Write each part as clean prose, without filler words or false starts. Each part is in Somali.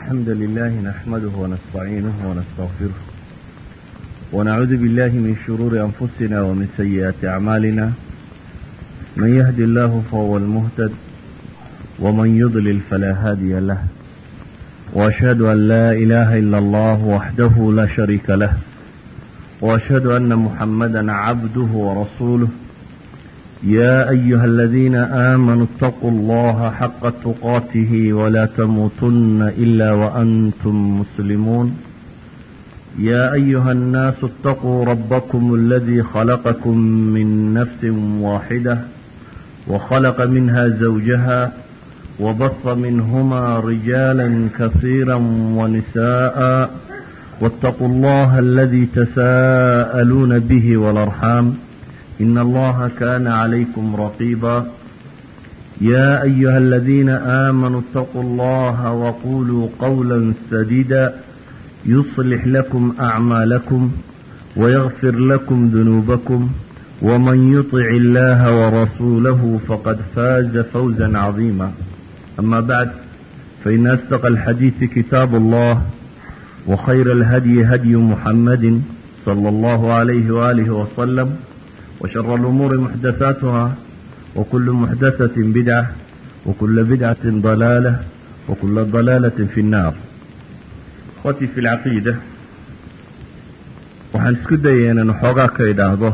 الحمد لله نحمده ونستعينه ونستغفره ونعوذ بالله من شرور أنفسنا ومن سيئات أعمالنا. من يهد الله فهو المهتد ومن يضلل فلا هادي له، وأشهد أن لا إله إلا الله وحده لا شريك له، وأشهد أن محمدا عبده ورسوله. يا أيها الذين آمنوا اتقوا الله حق تقاته ولا تموتن إلا وأنتم مسلمون. يا أيها الناس اتقوا ربكم الذي خلقكم من نفس واحدة وخلق منها زوجها وبث منهما رجالا كثيرا ونساء، واتقوا الله الذي تساءلون به والأرحام إن الله كان عليكم رقيبا. يا أيها الذين آمنوا اتقوا الله وقولوا قولا سديدا يصلح لكم أعمالكم ويغفر لكم ذنوبكم، ومن يطع الله ورسوله فقد فاز فوزا عظيما. أما بعد، فإن أصدق الحديث كتاب الله، وخير الهدي هدي محمد صلى الله عليه وآله وسلم، وشر الأمور محدثاتها، وكل محدثة بدعة، وكل بدعة ضلالة، وكل ضلالة في النار. أخوتي في العقيدة، waxaan isku dayay inaan xoogaa ka idhaahdo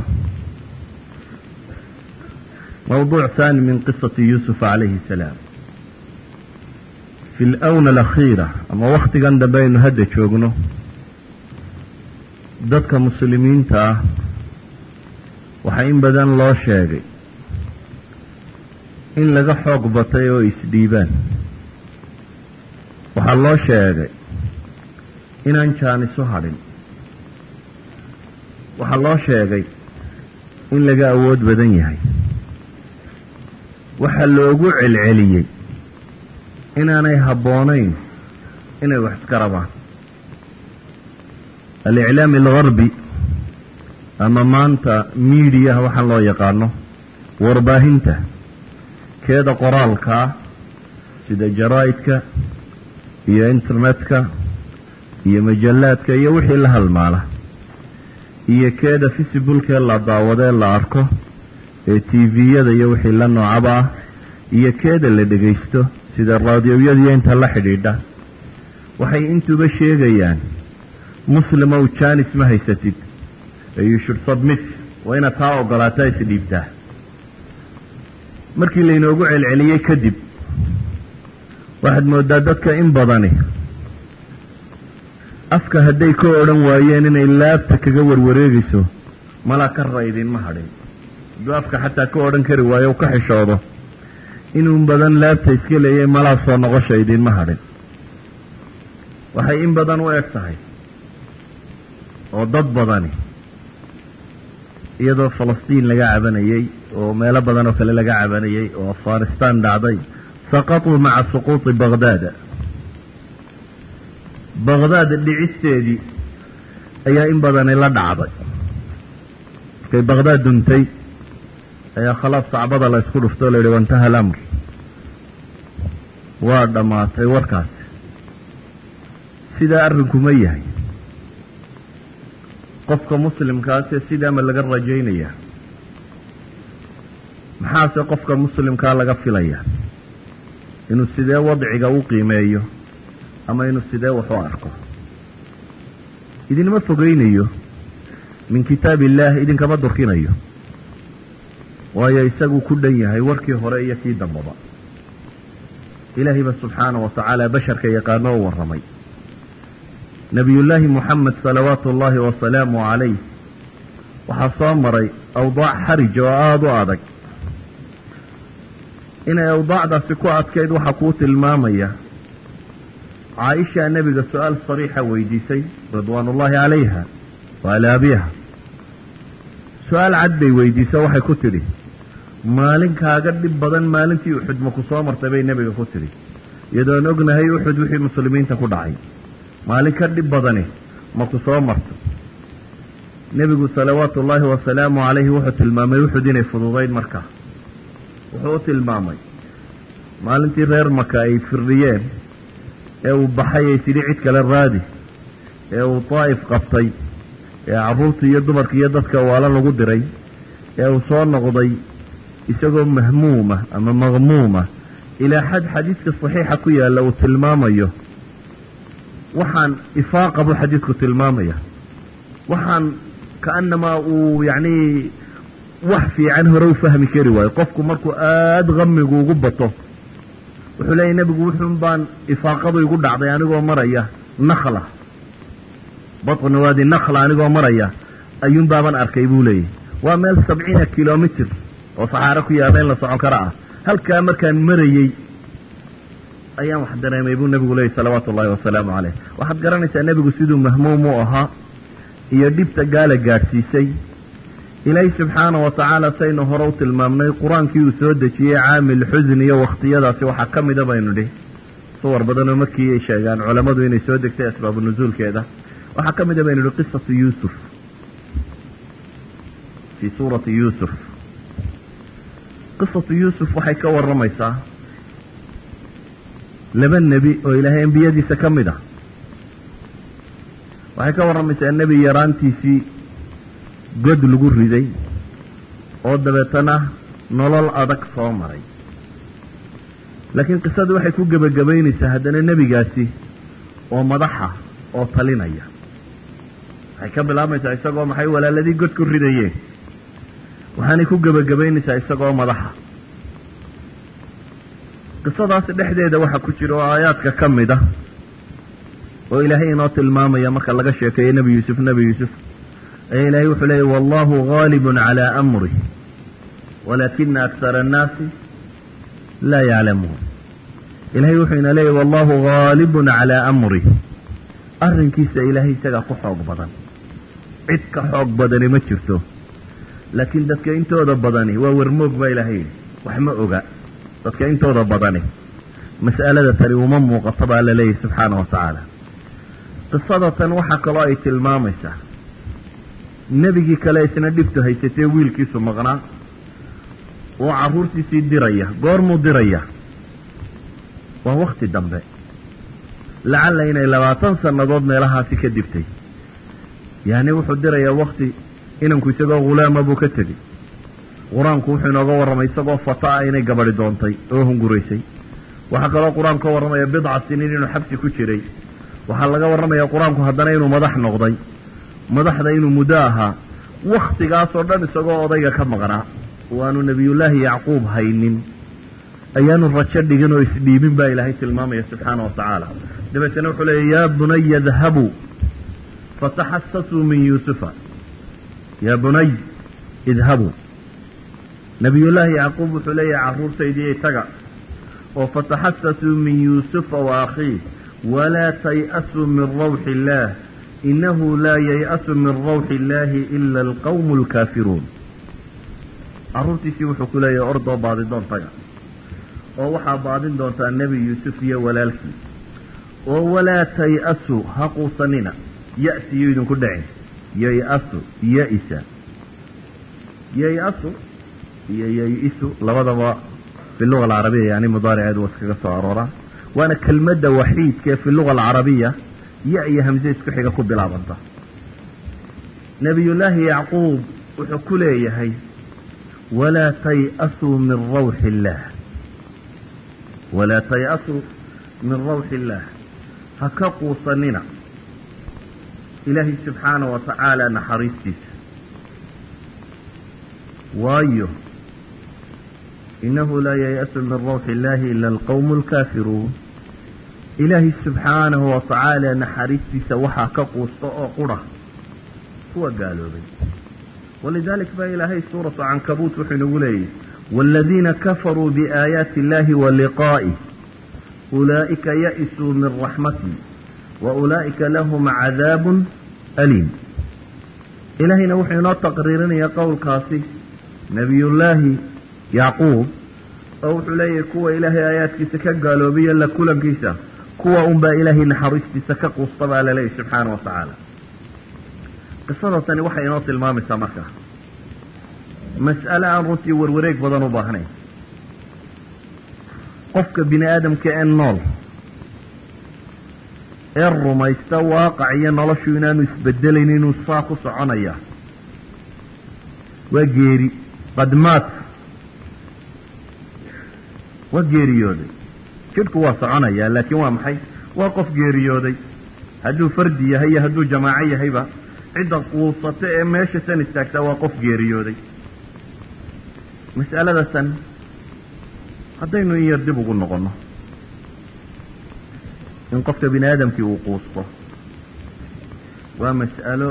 موضوع ثاني من قصة يوسف عليه السلام. في الآونة الأخيرة أما وقت كان دبين هدى شوقنا dadka muslimiinta ah waxaa in badan loo sheegay in laga xoog batay oo isdhiibaan. waxaa loo sheegay inaan jaanisu hadhin. waxaa loo sheegay in laga awood badan yahay. waxaa loogu celceliyey inaanay habboonayn inay wax iska rabaan. al-iclaam al-gharbi ama maanta miidiyaha waxaan loo yaqaano warbaahinta keeda qoraalkaa sida jaraa'idka iyo internetka iyo majallaadka iyo wixii la halmaala, iyo keeda facebookee la daawadee la arko ee tviyada iyo wixii la noocaba ah, iyo keeda la dhegaysto sida raadiyoyadiiyo inta la xidhiidha, waxay intuba sheegayaan muslimow jaanis ma haysatid, you should submit, waa inaad taa ogolaataa isdhiibtaa. markii laynoogu celceliyey kadib waxaad moodaa dadka in badani afka hadday ka odhan waayeen inay laabta kaga warwareegayso malaa ka raydin ma hadhin. hadduu afka xataa ka odhan kari waayo u ka xishoodo inuu badan laabta iska leeyay malaa soo noqosha idinma hadhin. waxay in badan u eg tahay oo dad badani iyadoo falastiin laga cabanayey oo meelo badan oo kale laga cabanayey oo afghanistan dhacday, saqatuu maca suquuti bagdaada. bagdaad dhicisteedii ayaa in badani la dhacday. markay bagdaad duntay ayaa khalaas sacbada la isku dhuftoo la yidhi wantaha alamr, waa dhammaatay warkaasi. sidaa arrinku ma yahay. qofka muslimkaase sidaama laga rajaynayaa? maxaase qofka muslimkaa laga filayaa? inuu sidee wadciga u qiimeeyo ama inuu sidee wax u arko? idinma fogeynayo min kitaab illaah, idinkama durkinayo, waayo isagu ku dhan yahay warkii hore iyo kii dambaba. ilaahayba subxaana wa tacaala basharka yaqaano oo warramay. nebiyullaahi moxamed salawaatu ullaahi wasalaamu calayh waxaa soo maray awdaac xarij oo aada u adag. inay awdaacdaasi ku adkayd waxaa kuu tilmaamaya caaisha nebiga su-aal sariixa weydiisay ridwaanullaahi calayha wa alaa abiha. su-aal cad bay weydiisa, waxay ku tidhi maalinkaaga dhib badan maalintii uxud ma ku soo martay bay nebiga ku tidhi, iyadoon ognahay uxud wixii muslimiinta ku dhacay. maalin ka dhib badani ma ku soo marto? nebigu salawaatu ullaahi wasalaamu calayhi wuxuu tilmaamay uxud inay fududayd. marka wuxuu u tilmaamay maalintii reer maka ay firdhiyeen ee uu baxay ay tidhi cid kale raadi ee uu daa'if qabtay ee carruurta iyo dumarka iyo dadka waala lagu diray ee uu soo noqday isagoo mahmuuma ama maqmuuma ilaa xad xadiidka saxiixa ku yaalla uu tilmaamayo waxaan ifaaqa buu xadiidku tilmaamaya waxaan kaannamaa uu yacnii wax fiican hore u fahmi kari waayo qofku markuu aada qamigu ugu bato wuxuu leeyahy nebigu wuxuun baan ifaaqadu igu dhacday anigoo maraya nakhla batni waadi nakhla anigoo maraya ayuun baaban arkay buu leeyahy waa meel 70 kilomitr oo saxaaro ku yaalla in la socon kara ah halkaa markaan marayey ayaan wax dareemay buu nebigu leeyahy salawaatu ullahi wasalaamu caleyh waxaad garanaysaa nebigu siduu mahmuum u ahaa iyo dhibta gaala gaadhsiisay ilaahay subxaana wa tacaala saynu hore u tilmaamnay qur-aankii uu soo dejiyey caamil xusn iyo wakhtiyadaasi waxaa ka mida baynu dhihi suwar badanoo markii ay sheegaan culammadu inay soo degtay asbaabu nusuulkeeda waxaa ka mida baynu idhi qisatu yuusuf fii suurati yuusuf qisatu yuusuf waxay ka warramaysaa laba nebi oo ilaahay ambiyadiisa ka mid ah waxay ka warramaysaa nebi yaraantiisii god lagu riday oo dabeetana nolol adag soo maray laakiin qisadu waxay ku gebagabaynaysaa haddana nebigaasi oo madaxa oo talinaya waxay ka bilaabmaysaa isagoo maxay walaaladii god ku ridayeen waxaanay ku gebagabaynaysaa isagoo madaxa qisadaasi dhexdeeda waxaa ku jira oo aayaadka ka mid ah oo ilaahay inoo tilmaamaya marka laga sheekeeyo nebi yuusuf ayaa ilaahay wuxuu leeyahy wallahu gaalibun calaa amrih walaakina aksara annaasi laa yaclamuun ilaahay wuxuu ina leeyahy wallahu gaalibun calaa amrih arrinkiisa ilaahay isagaa ku xoog badan cid ka xoog badani ma jirto laakiin dadka intooda badani waa warmoog baa ilaahay yidhi wax ma oga dadka intooda badani mas'alada tani uma muuqato baa la leeyahy subxaana wa tacaala qisada tan waxaa kaloo ay tilmaamaysaa nebigii kale isna dhibtu haysatee wiilkiisu maqnaa oo carruurtiisii diraya goormuu diraya waa wakti dambe lacalla inay 20 sannadood meelahaasi ka dibtay yacni wuxuu dirayaa wakti inanku isagoo ghulaama buu ka tegey qur-aanku wuxuu inooga warramay isagoo fata-a inay gabadhi doontay oo hunguraysay waxaa kaloo qur-aanku ka warramaya bidca siniin inuu xabsi ku jiray waxaa laga warramayaa qur-aanku haddana inuu madax noqday madaxda inuu muddo ahaa wakhtigaasoo dhan isagoo odayga ka maqnaa waanu nebiyullaahi yacquub haynin ayaanu rajo dhigin oo isdhiibin baa ilaahay tilmaamaya subxaana wa tacaala dabeetana wuxuu leeya yaa bunaya idhabuu fataxasasuu min yuusufa yaa bunay idhabuu nebiyullaahi yacquub wuxuu leeyahay carruurtaydii taga oo fataxasasuu min yuusufa wa akhiih walaa tay'asuu min rawxi illaah inahu laa yay'asu min rawxi illaahi ila alqawmu alkaafiruun carruurtiisii wuxuu ku leeyahay ordoo baadidoon taga oo waxaa baadin doontaa nebi yuusuf iyo walaalkii oo walaa tay'asu ha quusanina ya'siyo idinku dhacin yay'asu ya'isa yay'asu iyo yay'isu labadaba fi luga alcarabiya yani mudaariceedu waa iskaga soo arooraa waana kelmadda waxiidkaee fi luga alcarabiya ya iyo hamse isku xiga ku bilaabanta nebiyullaahi yacquub wuxuu ku leeyahay walaa tay'asuu min rawxi illaah walaa tay'asuu min rawxi illaah ha ka quusanina ilaahay subxaana wa tacaala naxariistiisa waayo inahu laa yay'asu min rawxi illaahi ila alqawmu alkaafiruun ilaahay subxaanahu wa tacaala naxariistiisa waxaa ka quusta oo qura kuwa gaaloobay walidalik baa ilaahay suuratu cankabuut wuxuu inagu leeyahy waaladiina kafaruu biaayaati illaahi wa liqaa'ih ulaa'ika ya'isuu min raxmatii wa ulaa'ika lahum cadaabun aliim ilaahayna wuxuu inoo taqriirinayaa qowlkaasi nebiyullaahi yacquub oo wuxuu leeyahay kuwa ilaahay aayaadkiisa ka gaaloobiya la kulankiisa kuwa unbaa ilaahay naxariistiisa ka quusta baa laleeyahy subxaana wa tacaala qisada tani waxay inoo tilmaamaysaa markaa mas'ale aan runtii warwareeg badan u baahnayn qofka bini aadamka ee nool الرميستا واقعيا نلشو إنانو اسبدلين إنو ساكو سعنايا وجيري قد مات وجيريودي شرك واسعنايا لكن وامحي وقف جيريودي هدو فردية هي هدو جماعية هيبا عدة قوصة ماشي سن استاكتا وقف جيريودي مسألة سن haddaynu in yar dib ugu noqonno in qofka bini aadamkii uu quusto waa mas'alo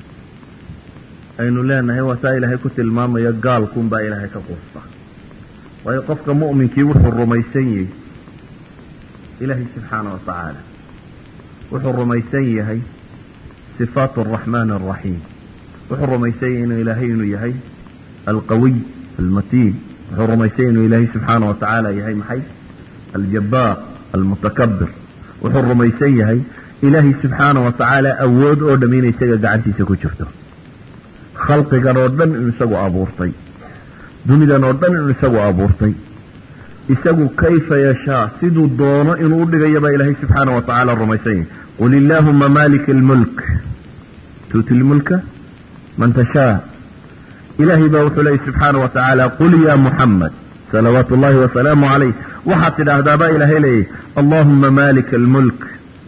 aynu leenahay waa saa ilaahay ku tilmaamaya gaalkunbaa ilaahay ka quusta waayo qofka mu'minkii wuxuu rumaysan yahay ilaahay subxaana wa tacaala wuxuu rumaysan yahay sifaatu araxmaan araxiim wuxuu rumaysan yahay inuu ilaahay inuu yahay alqawiy almatiin wuxuu rumaysay inuu ilaahay subxaana wa tacaala yahay maxay aljabbaar almutakabir wuxuu rumaysan yahay ilaahay subxaana wa tacaala awood oo dham inay isaga gacantiisa ku jirto khalqigan oo dhan inuu isagu abuurtay dunidan oo dhan inuu isagu abuurtay isagu kayfa yashaa siduu doono inuu udhigayabaa ilaahay subxaana wa tacaala rumaysan yahay qul illaahuma maalika almulk tuuti lmulka man tashaa إلهي باوحلي سبحانه وتعالى قل يا محمد صلوات الله وسلامه عليه وحط الأهداب إلهي لي اللهم مالك الملك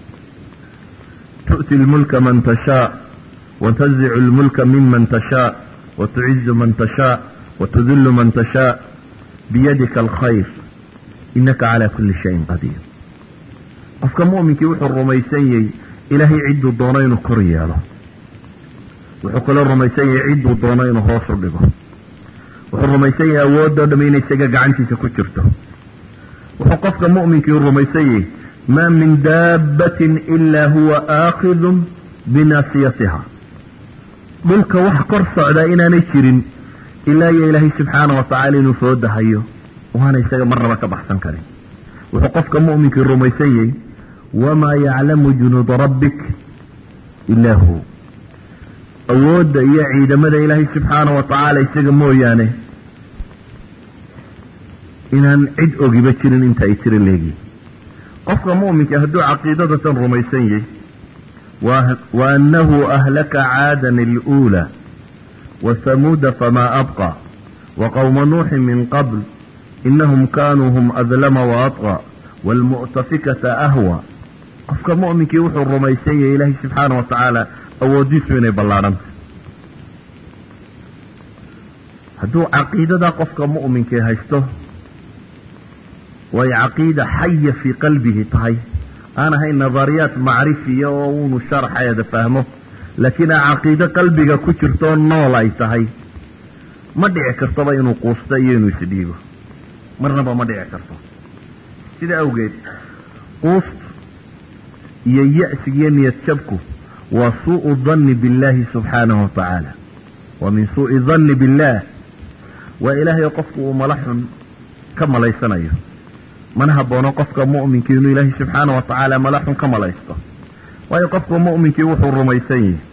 تؤتي الملك من تشاء وتنزع الملك ممن تشاء وتعز من تشاء وتذل من تشاء بيدك الخير إنك على كل شيء قدير أفكا مؤمنك وحو الرميسي إلهي عد الضونين كرياله wuxuu kaloo rumaysan yahay cidduu doono inuu hoos u dhigo wuxuu rumaysan yahay awoodoo dham inay isaga gacantiisa ku jirto wuxuu qofka mu'minkii rumaysan yahay maa min daabbatin ilaa huwa aakhidun binaasiyatiha dhulka wax kor socdaa inaanay jirin ilaa iyo ilaahay subxaana wa tacaala inuu foodahayo waana isaga marnaba ka baxsan karin wuxuu qofka mu'minkii rumaysan yahay wamaa yaclamu junuuda rabbik ilaa hu awoodda iyo ciidamada ilaahay subxaana wa tacaala isaga mooyaane inaan cid ogiba jirin inta ay tiri leegi qofka mu'minka hadduu caqiidadatan rumaysan yahay wa annahu ahlaka caadan aluula wa hamuuda famaa abqa wa qawma nuuxin min qabl inahum kaanuu hum adlama wa atqa waalmu'tafikata ahwa qofka mu'minkii wuxuu rumaysan yahay ilaahay subxaana wa tacaala awoodiisu inay ballaadhanta hadduu caqiidadaa qofka mu'minkii haysto way caqiida xaya fii qalbihi tahay aan ahayn nadariyaat macrifiya oo uunu sharxeeda fahmo laakiin aa caqiido qalbiga ku jirtoo nool ay tahay ma dhici kartoba inuu quusto iyo inuu isdhiibo marnaba ma dhici karto sida awgeed quust iyo ya'siga iyo niyad jabku waa suu'u danni billaahi subxaanahu wa tacaala wa min suu'i danni billaah waa ilaahay qofku uu mala xun ka malaysanayo mana haboono qofka mu'minkii inuu ilaahay subxaana wa tacaala mala xun ka malaysto waayo qofka mu'minkii wuxuu rumaysan yahay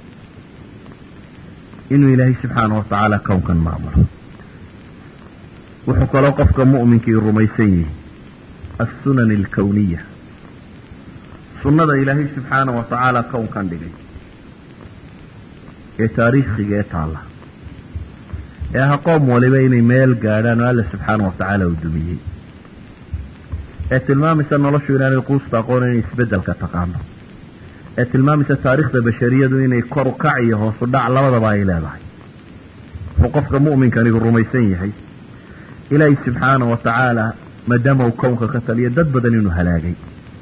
inuu ilaahay subxaana wa tacaala kownkan maamulo wuxuu kaloo qofka mu'minkii rumaysan yahay assunan alkawniya sunnada ilaahay subxaana wa tacaala kownkan dhigay ee taariikhiga ee taalla ee aha qoom waliba inay meel gaadhaan oo alla subxaana wa tacaala uu dumiyey ee tilmaamaysa noloshu inaanay quusta aqoon inay isbeddelka taqaano ee tilmaamaysa taariikhda bashariyadu inay kor u kac iyo hoos u dhac labadaba ay leedahay wuxuu qofka mu'minkanigu rumaysan yahay ilaahay subxaana wa tacaala maadaama uu kownka ka taliyo dad badan inuu halaagay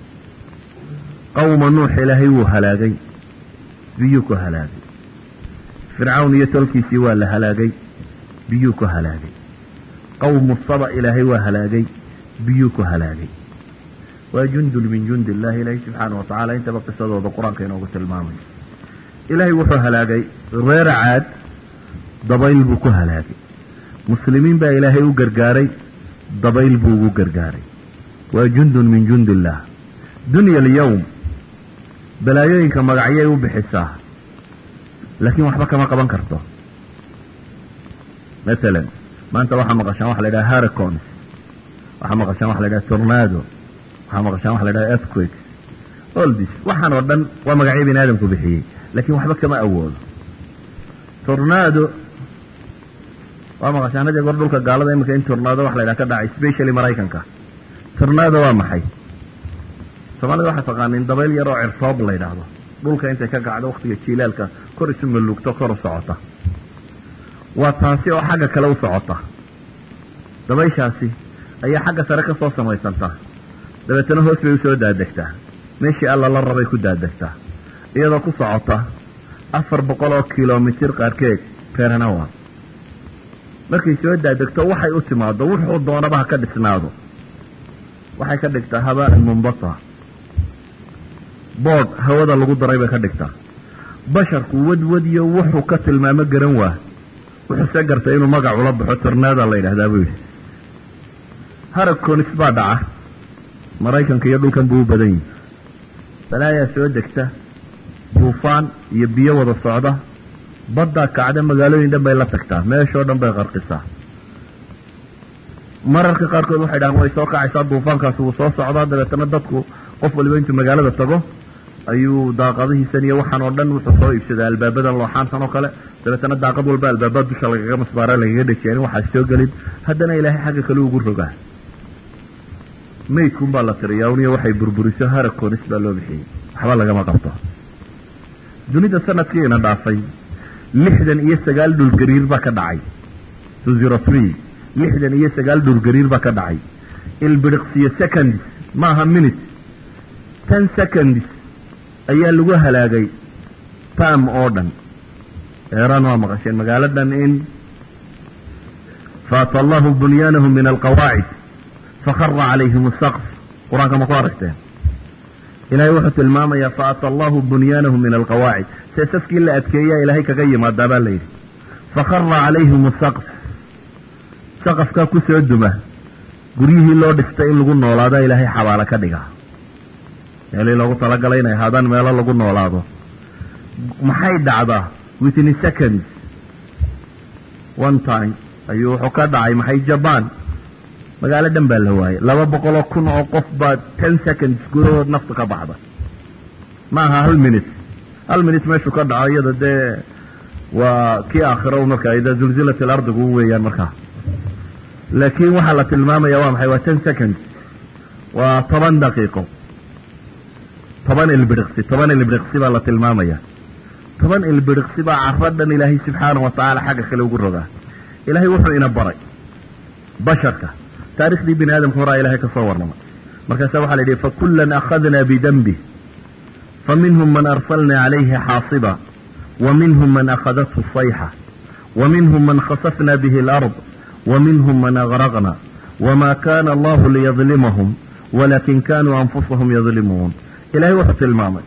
qawma nuux ilaahay wuu halaagay biyuu ku halaagay fircawn iyo tolkiisii waa la halaagay biyuu ku halaagay qawmu saba ilaahay waa halaagay biyuu ku halaagay waa jundun min jundi illahi ilaahay subxaana wa tacaala intaba qisadooda qur-aanka inoogu tilmaamay ilaahay wuxuu halaagay reer caad dabayl buu ku halaagay muslimiin baa ilaahay u gargaaray dabayl buu ugu gargaaray waa jundun min jundi illah dunya alyawm balaayooyinka magacyay u bixisaa laakiin waxba kama qaban karto مثلا maanta waxaa maqashaan waxa la yidhaha hurricanes waxaa maqashaan waxa la yidhaha tornado waxaa maqashaan waxa la yidhaha earthquakes all this waxaan oo dhan waa magacyo bini aadamku bixiyey laakiin waxba kama awoodo tornado waa maqashaanadii goor dhulka gaalada imika in tornado wax la yidhaha ka dhacay especially maraykanka tornado waa maxay soomaalida waxay taqaaniin dabayl yar oo cirsoob la yidhaahdo dhulka intay ka kacdo waktiga jiilaalka kor isu maluugto kor u socota waa taasi oo xagga kale u socota dabayshaasi ayaa xagga sare ka soo samaysanta dabeetana hoos bay usoo daadegtaa meeshii alla la rabay ku daadegtaa iyadoo ku socota 400 kilomitir qaarkeed per hour markay soo daadegto waxay u timaado wuxuu doonaba ha ka dhisnaado waxay ka dhigtaa habaan munbata board hawada lagu daray bay ka dhigtaa basharku wadwadiyo wuxuu ka tilmaamo garan waa wuxuu se gartay inuu magac ula baxo tornado la yidhaahdaa buu yidhi hurricanes baa dhaca maraykanka iyo dhulkan buu u badan yihi balaayaa soo degta duufaan iyo biyo wada socda baddaa kacda magaalooyin dhan bay la tagtaa meeshoo dhan bay qarqisaa mararka qaarkood waxay dhahaan way soo kacaysaa duufaankaasi wuu soo socdaa dabeetana dadku qof waliba intuu magaalada tago ayuu daaqadihiisan iyo waxaan oo dhan wuxuu soo iibsadaa albaabadan looxaantan oo kale dabeetana daaqad walba albaabaa dusha lagaga masbaara lagaga dhejiyaan waxaas soo gelin haddana ilaahay xagga kale ugu rogaa maydkun baa la tiriyaa uniyo waxay burburiso hurricanes baa loo bixiyey waxba lagama qabto dunida sanadkiina dhaafay 69 dhulgariir baa ka dhacay 203 69 dhulgariir baa ka dhacay ilbiriqsiyo seconds maaha minute 10 seconds ayaa lagu halaagay tam oo dhan eeraan waa maqasheen magaaladan in faata allahu bunyaanahum min alqawaacid fakhara calayhim asaqf qur-aanka ma ku aragteen ilaahay wuxuu tilmaamayaa faata allahu bunyaanahum min alqawaacid seesaskii la adkeeyaa ilaahay kaga yimaadaa baa layidhi fakhara calayhim asaqf saqafkaa ku soo duma guryihii loo dhistay in lagu noolaadaa ilaahay xabaalo ka dhigaa meelii loogu talagalay inay ahaadaan meelo lagu noolaado maxay dhacdaa within seconds one time ayuu wuxuu ka dhacay maxay jaban magaalo dhan baa la waayay 200,000 oo qof baa 10 seconds gudahood nafta ka baxda maaha hal minute meeshuu ka dhaco iyada dee waa kii aakhiro markaa ida zulzilat alardigu weeyaan markaa laakiin waxaa la tilmaamaya waa maxay waa 10 seconds waa 10 daqiiqo 10 ilbiriqsi baa la tilmaamaya 10 ilbiriqsi baa carradhan ilaahay subxaanahu watacaala xagga kale ugu rogaa ilaahay wuxuu ina baray basharka taariikhdii bini aadamka horaa ilaahay ka soo warramay markaasaa waxaa la yidhi fakullan akhadnaa bidanbih faminhum man arsalnaa calayhi xaasiba waminhum man akhadathu sayxa waminhum man khasafna bihi alard waminhum man agraqna wama kana allahu liyadlimahum walakin kanuu anfusahum yadlimuun ilaahay wuxuu tilmaamay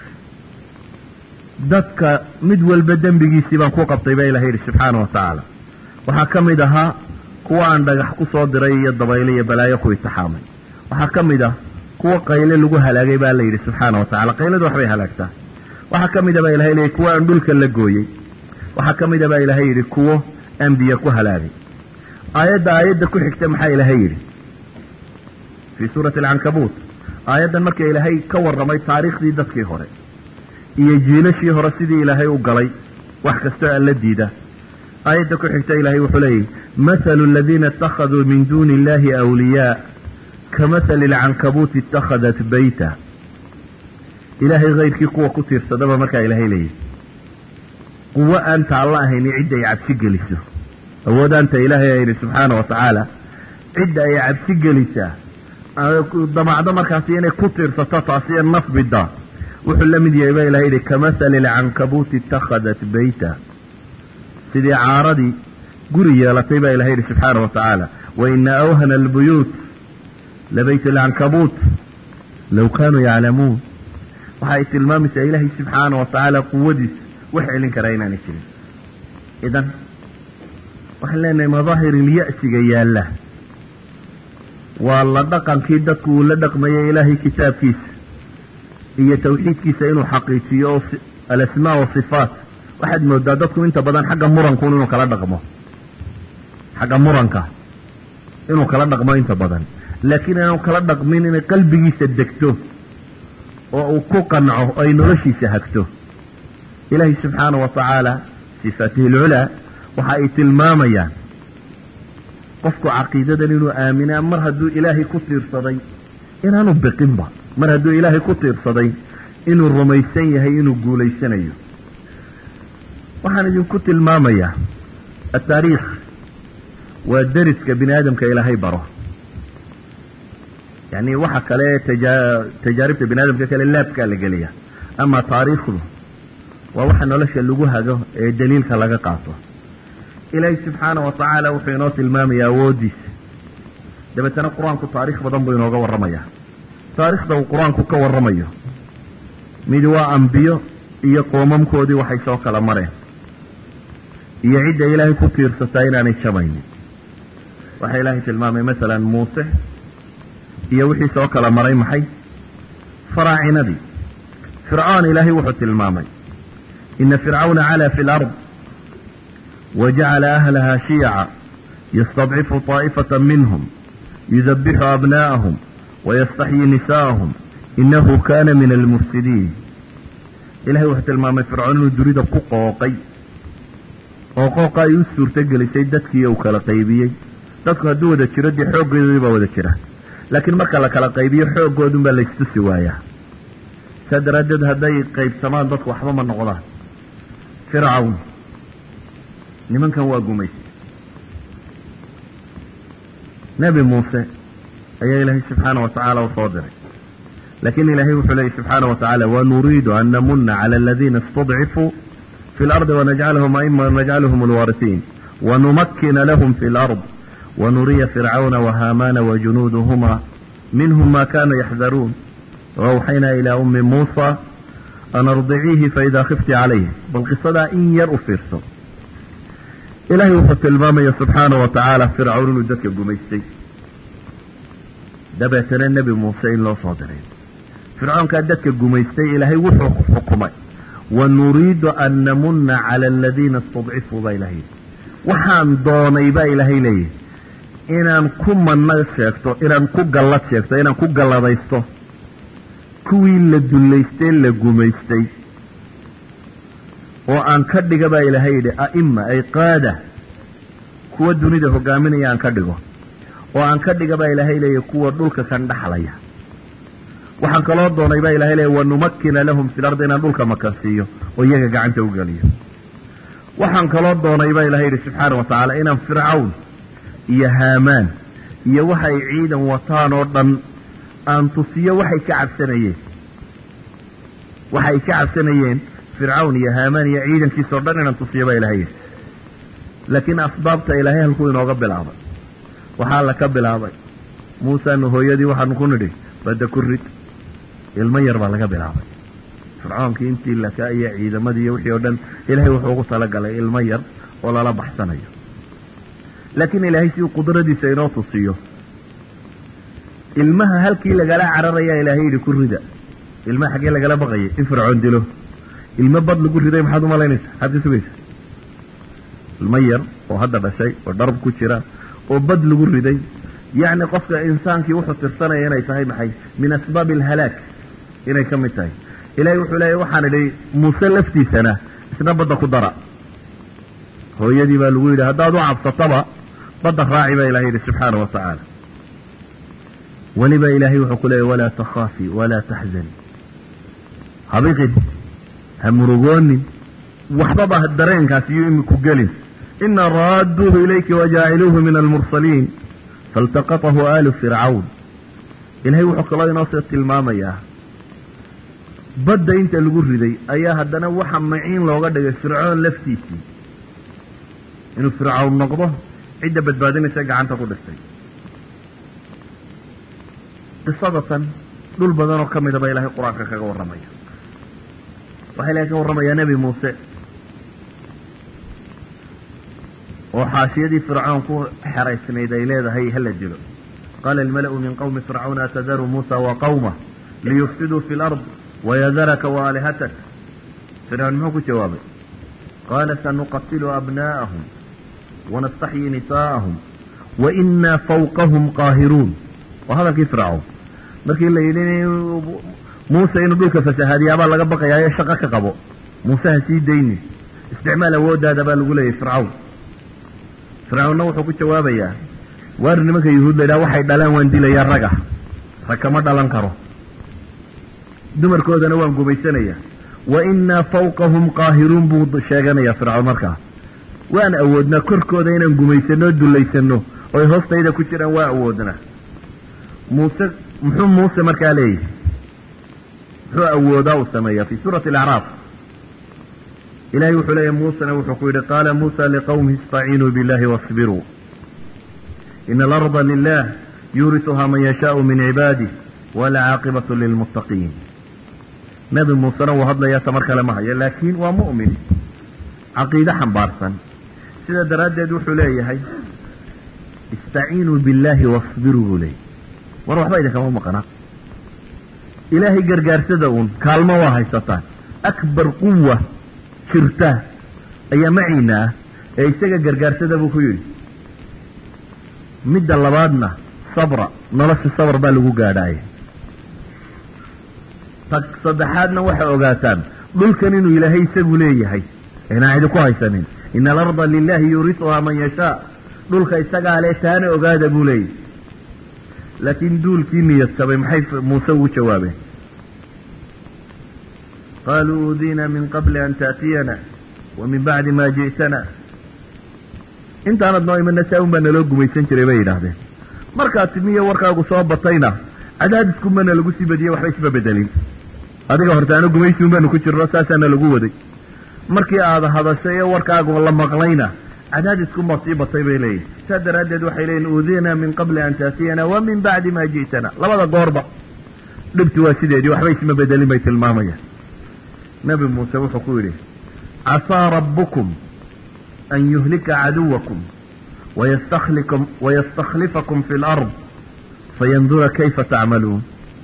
dadka mid walba dembigiisii baan ku qabtay baa ilahay yidhi subxaana wa tacaala waxaa ka mid ahaa kuwa aan dhagax ku soo diray iyo dabayle iyo balaayo ku itixaamay waxaa ka mid ah kuwa qayle lagu halaagay baa la yidhi subxaana wa tacala qayladu waxbay halaagtaa waxaa ka mid a baa ilahay leeyay kuwa aan dhulka la gooyey waxaa ka mid a baa ilaahay yidhi kuwo aan biyo ku halaagay aayadda ku xigta maxaa ilaahay yidhi fii suurati alcankabuut aayaddan marka ilaahay ka warramay taariikhdii dadkii hore iyo jiilashii hore sidii ilaahay u galay wax kastoo aan la diida aayadda ku xigta ilaahay wuxuu leeyahy mathalu aladiina ittakhaduu min duuni illahi awliyaa kamathali alcankabuuti ittakhadat bayta ilaahay hayrkii kuwa ku tiirsadaba markaa ilaahay leeyahy quwo aanta alla ahayni cidda ay cabsi geliso awoodaanta ilaahay ayni subxaana wa tacaala cidda ay cabsi gelisaa damacdo markaasi inay ku tiirsato taasi naf bida wuxuu la mid yahay baa ilahay yidhi kamathali alcankabuuti ittakhadat bayta sidii caaradii guri yeelatay baa ilahay yidhi subxaana wa tacaala waina awhana albuyuut labayt alcankabuut low kaanuu yaclamuun waxay tilmaamaysaa ilaahay subxaana wa tacaala quwadiis wax celin karaa inaanay jirin idan waxaan leenahay madaahir ilya'siga yaalla waa la dhaqankii dadku uu la dhaqmayay ilaahay kitaabkiisa iyo tawxiidkiisa inuu xaqiijiyo oo alasmaa wasifaat waxaad moodaa dadku inta badan xagga muranku inuu kala dhaqmo xagga muranka inuu kala dhaqmo inta badan laakiin inaanu kala dhaqmin inay qalbigiisa degto وأكو قنعه أي نرشي سهكته إلهي سبحانه وتعالى صفاته العلا وحاية المامية قفك عقيدة لنو آمنا مر هدو إلهي كثير صدي إنه بقنبة مر هدو إلهي كثير صدي إنه الرميسين يهي إنه قوليسين أيه وحانا ينكو المامية التاريخ والدرس كبني آدم كإلهي بره يعني وحك عليه تجارب بني آدم كاللاب كالقلية أما تاريخه ووحا نولش اللقوها جو الدليل كاللقا قاطه إلهي سبحانه وتعالى وحينات المامية ووديس دبتنا القرآن كو تاريخ بدن بينوغا والرمية تاريخ ده القرآن كو كورمية ميدوا أنبياء إيا قومم كودي وحي سوكا لمرين إيا عد إلهي كو تيرستاين عن الشمين وحي إلهي المامي مثلا موسى إيا وحي سوكا لمرين محي فراعي نبي فرعون إلهي وحط المامي إن فرعون علا في الأرض وجعل أهلها شيعا يستضعف طائفة منهم يذبح أبناءهم ويستحيي نساءهم إنه كان من المفسدين إلهي وحتى المامي فرعون يريد قوقي وقوقي يسر تجلي سيدتك يوكال قيبيي dadku haduu wada jiro dii xooggeedu baa wada jira laakiin marka la kala qaybiyo xoogoodu baa la isku siwaaya sadradad haday qaybsamaan dadku waxba ma noqdaan fircawn nimankan waa gumays nabi muuse ayaa ilaahay subhanahu wa ta'ala u soo diray laakiin ilaahay wuxuu leeyahay subhanahu wa ta'ala wa nuriidu an namunna 'ala alladhina istud'ifu fi al-ardi wa naj'alahum a'imma wa naj'alahum al-warithin wa numakkina lahum fi al-ard ونري فرعون وهامان وجنودهما منهم ما كانوا يحذرون وأوحينا إلى أم موسى أن ارضعيه فإذا خفت عليه بالقصة إن يرؤفرسوا إلهي وفت المامية سبحانه وتعالى فرعون لدك الجميسي دبعتنا النبي موسى الله صادرين فرعون كادتك الجميسي إلهي وفق حكمي ونريد أن نمن على الذين استضعفوا بإلهي وحان دوني بإلهي ليه inaan ku manna sheegto inaan ku gallad sheegto inaan ku galladaysto kuwii la dullaystay la gumaystay oo aan ka dhiga baa ilaahay yidhi a'imma ay qaada kuwa dunida hogaaminaya aan ka dhigo oo aan ka dhiga baa ilaahay leeyahay kuwa dhulka kan dhaxlaya waxaan kaloo doonay baa ilaahay leeyahay wanumakkina lahum fil ardi inaan dhulka makansiiyo oo iyaga gacanta u geliyo waxaan kaloo doonay baa ilaahay yidhi subxaanahu wa tacaala inaan fircawn iyo haamaan iyo waxay ciidan wataan oo dhan aan tusiyo waxay ka cabsanayeen fircawn iyo haamaan iyo ciidankiisa oo dhan inaan tusiyo baa ilaahay laakiin asbaabta ilaahay halkuu inooga bilaabay waxaa la ka bilaabay muuse hooyadii waxaanu ku nidhi badda ku rid ilmo yar baa laga bilaabay fircawnkii intii laka iyo ciidamadii iyo wixii oo dhan ilaahay wuxuu ugu talagalay ilmo yar oo lala baxsanayo لكن إلهي سيو قدرتي سينوت الصيو المها هلكي لقلا عرر يا إلهي لكل ردا المها حقي لقلا بغي إفرعون دلو المبض لكل ردا يمحادو ما لينس حد سويس المير وهذا بشيء وضرب كتيرا وبض لكل ردا يعني قفك إنسان كي وحط السنة ينا يساهي محي من أسباب الهلاك ينا يكمل تاي إلهي وحلاي وحان لي مسلفتي سنة سنبض قدرة هو يدي بالويلة هذا ضعف تطبع بدك راعي بإلهي سبحانه وتعالى ولبا إلهي وحكولي ولا تخافي ولا تحزني حبيقي همرقوني وحبابها الدرين كاسيو إمكو قلن إن رادوه إليك وجاعلوه من المرسلين فالتقطه آل فرعون إلهي وحكولي ناصرة الماما إياه بدأ انت القرر دي أيها هدنا وحمعين لو قدق فرعون لفتيسي إنه فرعون نقضه عدة بدبادين يساقع عن تقول السيد قصة دول بدانو كم يدبا إلهي القرآن كاكا والرمية وحي لك والرمية نبي موسى وحاشيدي فرعون كو حريس نيدا إليه هي هل الجلو قال الملأ من قوم فرعون أتذر موسى وقومه ليفسدوا في الأرض ويذرك وآلهتك فرعون ما هو جوابه قال سنقتل أبناءهم ونستحيي نساءهم وإنا فوقهم قاهرون وهذا كيف فرعون لكن اللي muuse inuu dhulka fasahaadiyaabaa laga baqayaa ee shaqo ka qabo muuse ha sii dayni isticmaal awooddaada baa lagu leeyahay fircawnna wuxuu ku jawaabayaa waar nimanka yuhuud la yidhaha waxay dhalaan waan dilayaa rag kama dhalan karo dumarkoodana waan gumaysanayaa wa innaa fawqahum qaahiruun buu sheeganayaa fircawn markaa waan awoodnaa korkooda inaan gumaysanno o dullaysano oy hoostayda ku jiraan waa awoodnaa muxuu muuse markaa leeyahay muxuu awoodaa uu sameeyaa fii suurati alacraaf ilahay wuxuu leeyahy muusena wuxuu ku yidhi qaala muusa liqawmihi istaciinuu billahi wasbiruu ina alarda lilah yuurisuhaa man yashaau min cibaadih waalcaaqibatu lilmuttaqiin nebi muusena wuu hadlayaa tamar kale ma hayo laakiin waa mu'min caqiide xambaarsan sidaa daraaddeed wuxuu leeyahay istaciinuu billahi wasbiruu buu leeyahy war waxba idinkama maqna ilaahay gargaarsada uun kaalmo waa haysataan akbar quwa jirta ayaa maciina ah ee isaga gargaarsada buu ku yidhi midda labaadna sabra nolosha sabr baa lagu gaadhaaya tag saddexaadna waxay ogaataan dhulkan inuu ilaahay isagu leeyahay aynaan cidi ku haysanin ina alarda lilahi yuurisuhaa man yashaa dhulka isagaa le taana ogaada buu leeyahay laakiin duulkii niyadsamay maxay muuse ugu jawaabeen qaaluu uudiina min qabli an taأtiyana wa min bacdi ma ji'tana intaanad noo imana saa un baa naloo gumaysan jiray bay yidhaahdeen markaad timiyo warkaagu soo batayna cadaadiskumana lagu sii badiyey waxba isma bedelin adiga hortaana gumaysi un baanu ku jirno saasaana lagu waday markii aad hadashay ee warkaagu la maqlayna cadaadiskumaa sii batay bay leeyihin saa daraaddeed waxay leeyihin uudiina min qabli an taatiyana wa min bacdi ma ji'tana labada goorba dhibti waa sideedii waxba isma bedelin bay tilmaamayaan nebi muuse wuxuu ku yidhi casaa rabbukum an yuhlika caduwakum wayastakhlifakum fi lard fayandura kayfa tacmaluun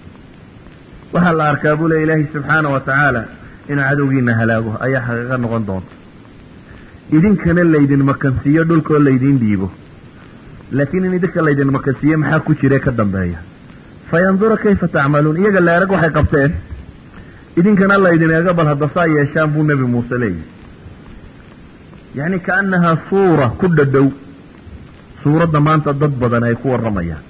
waxaa la arkaa buu le ilaahay subxaana wa tacaala inuu cadowgiina halaago ayaa xaqiiqo noqon doonta idinkana laydin makansiiyo dhulkoo laydiin dhiibo laakiin in idinka laydin makansiiye maxaa ku jire ka dambeeya fayandura kayfa tacmaluun iyaga la arag waxay qabteen idinkana laydin eega bal hadda saa yeeshaan buu nebi muuse leeyahy yacni kaannahaa suura ku dhadhow suuradda maanta dad badan ay ku warramayaan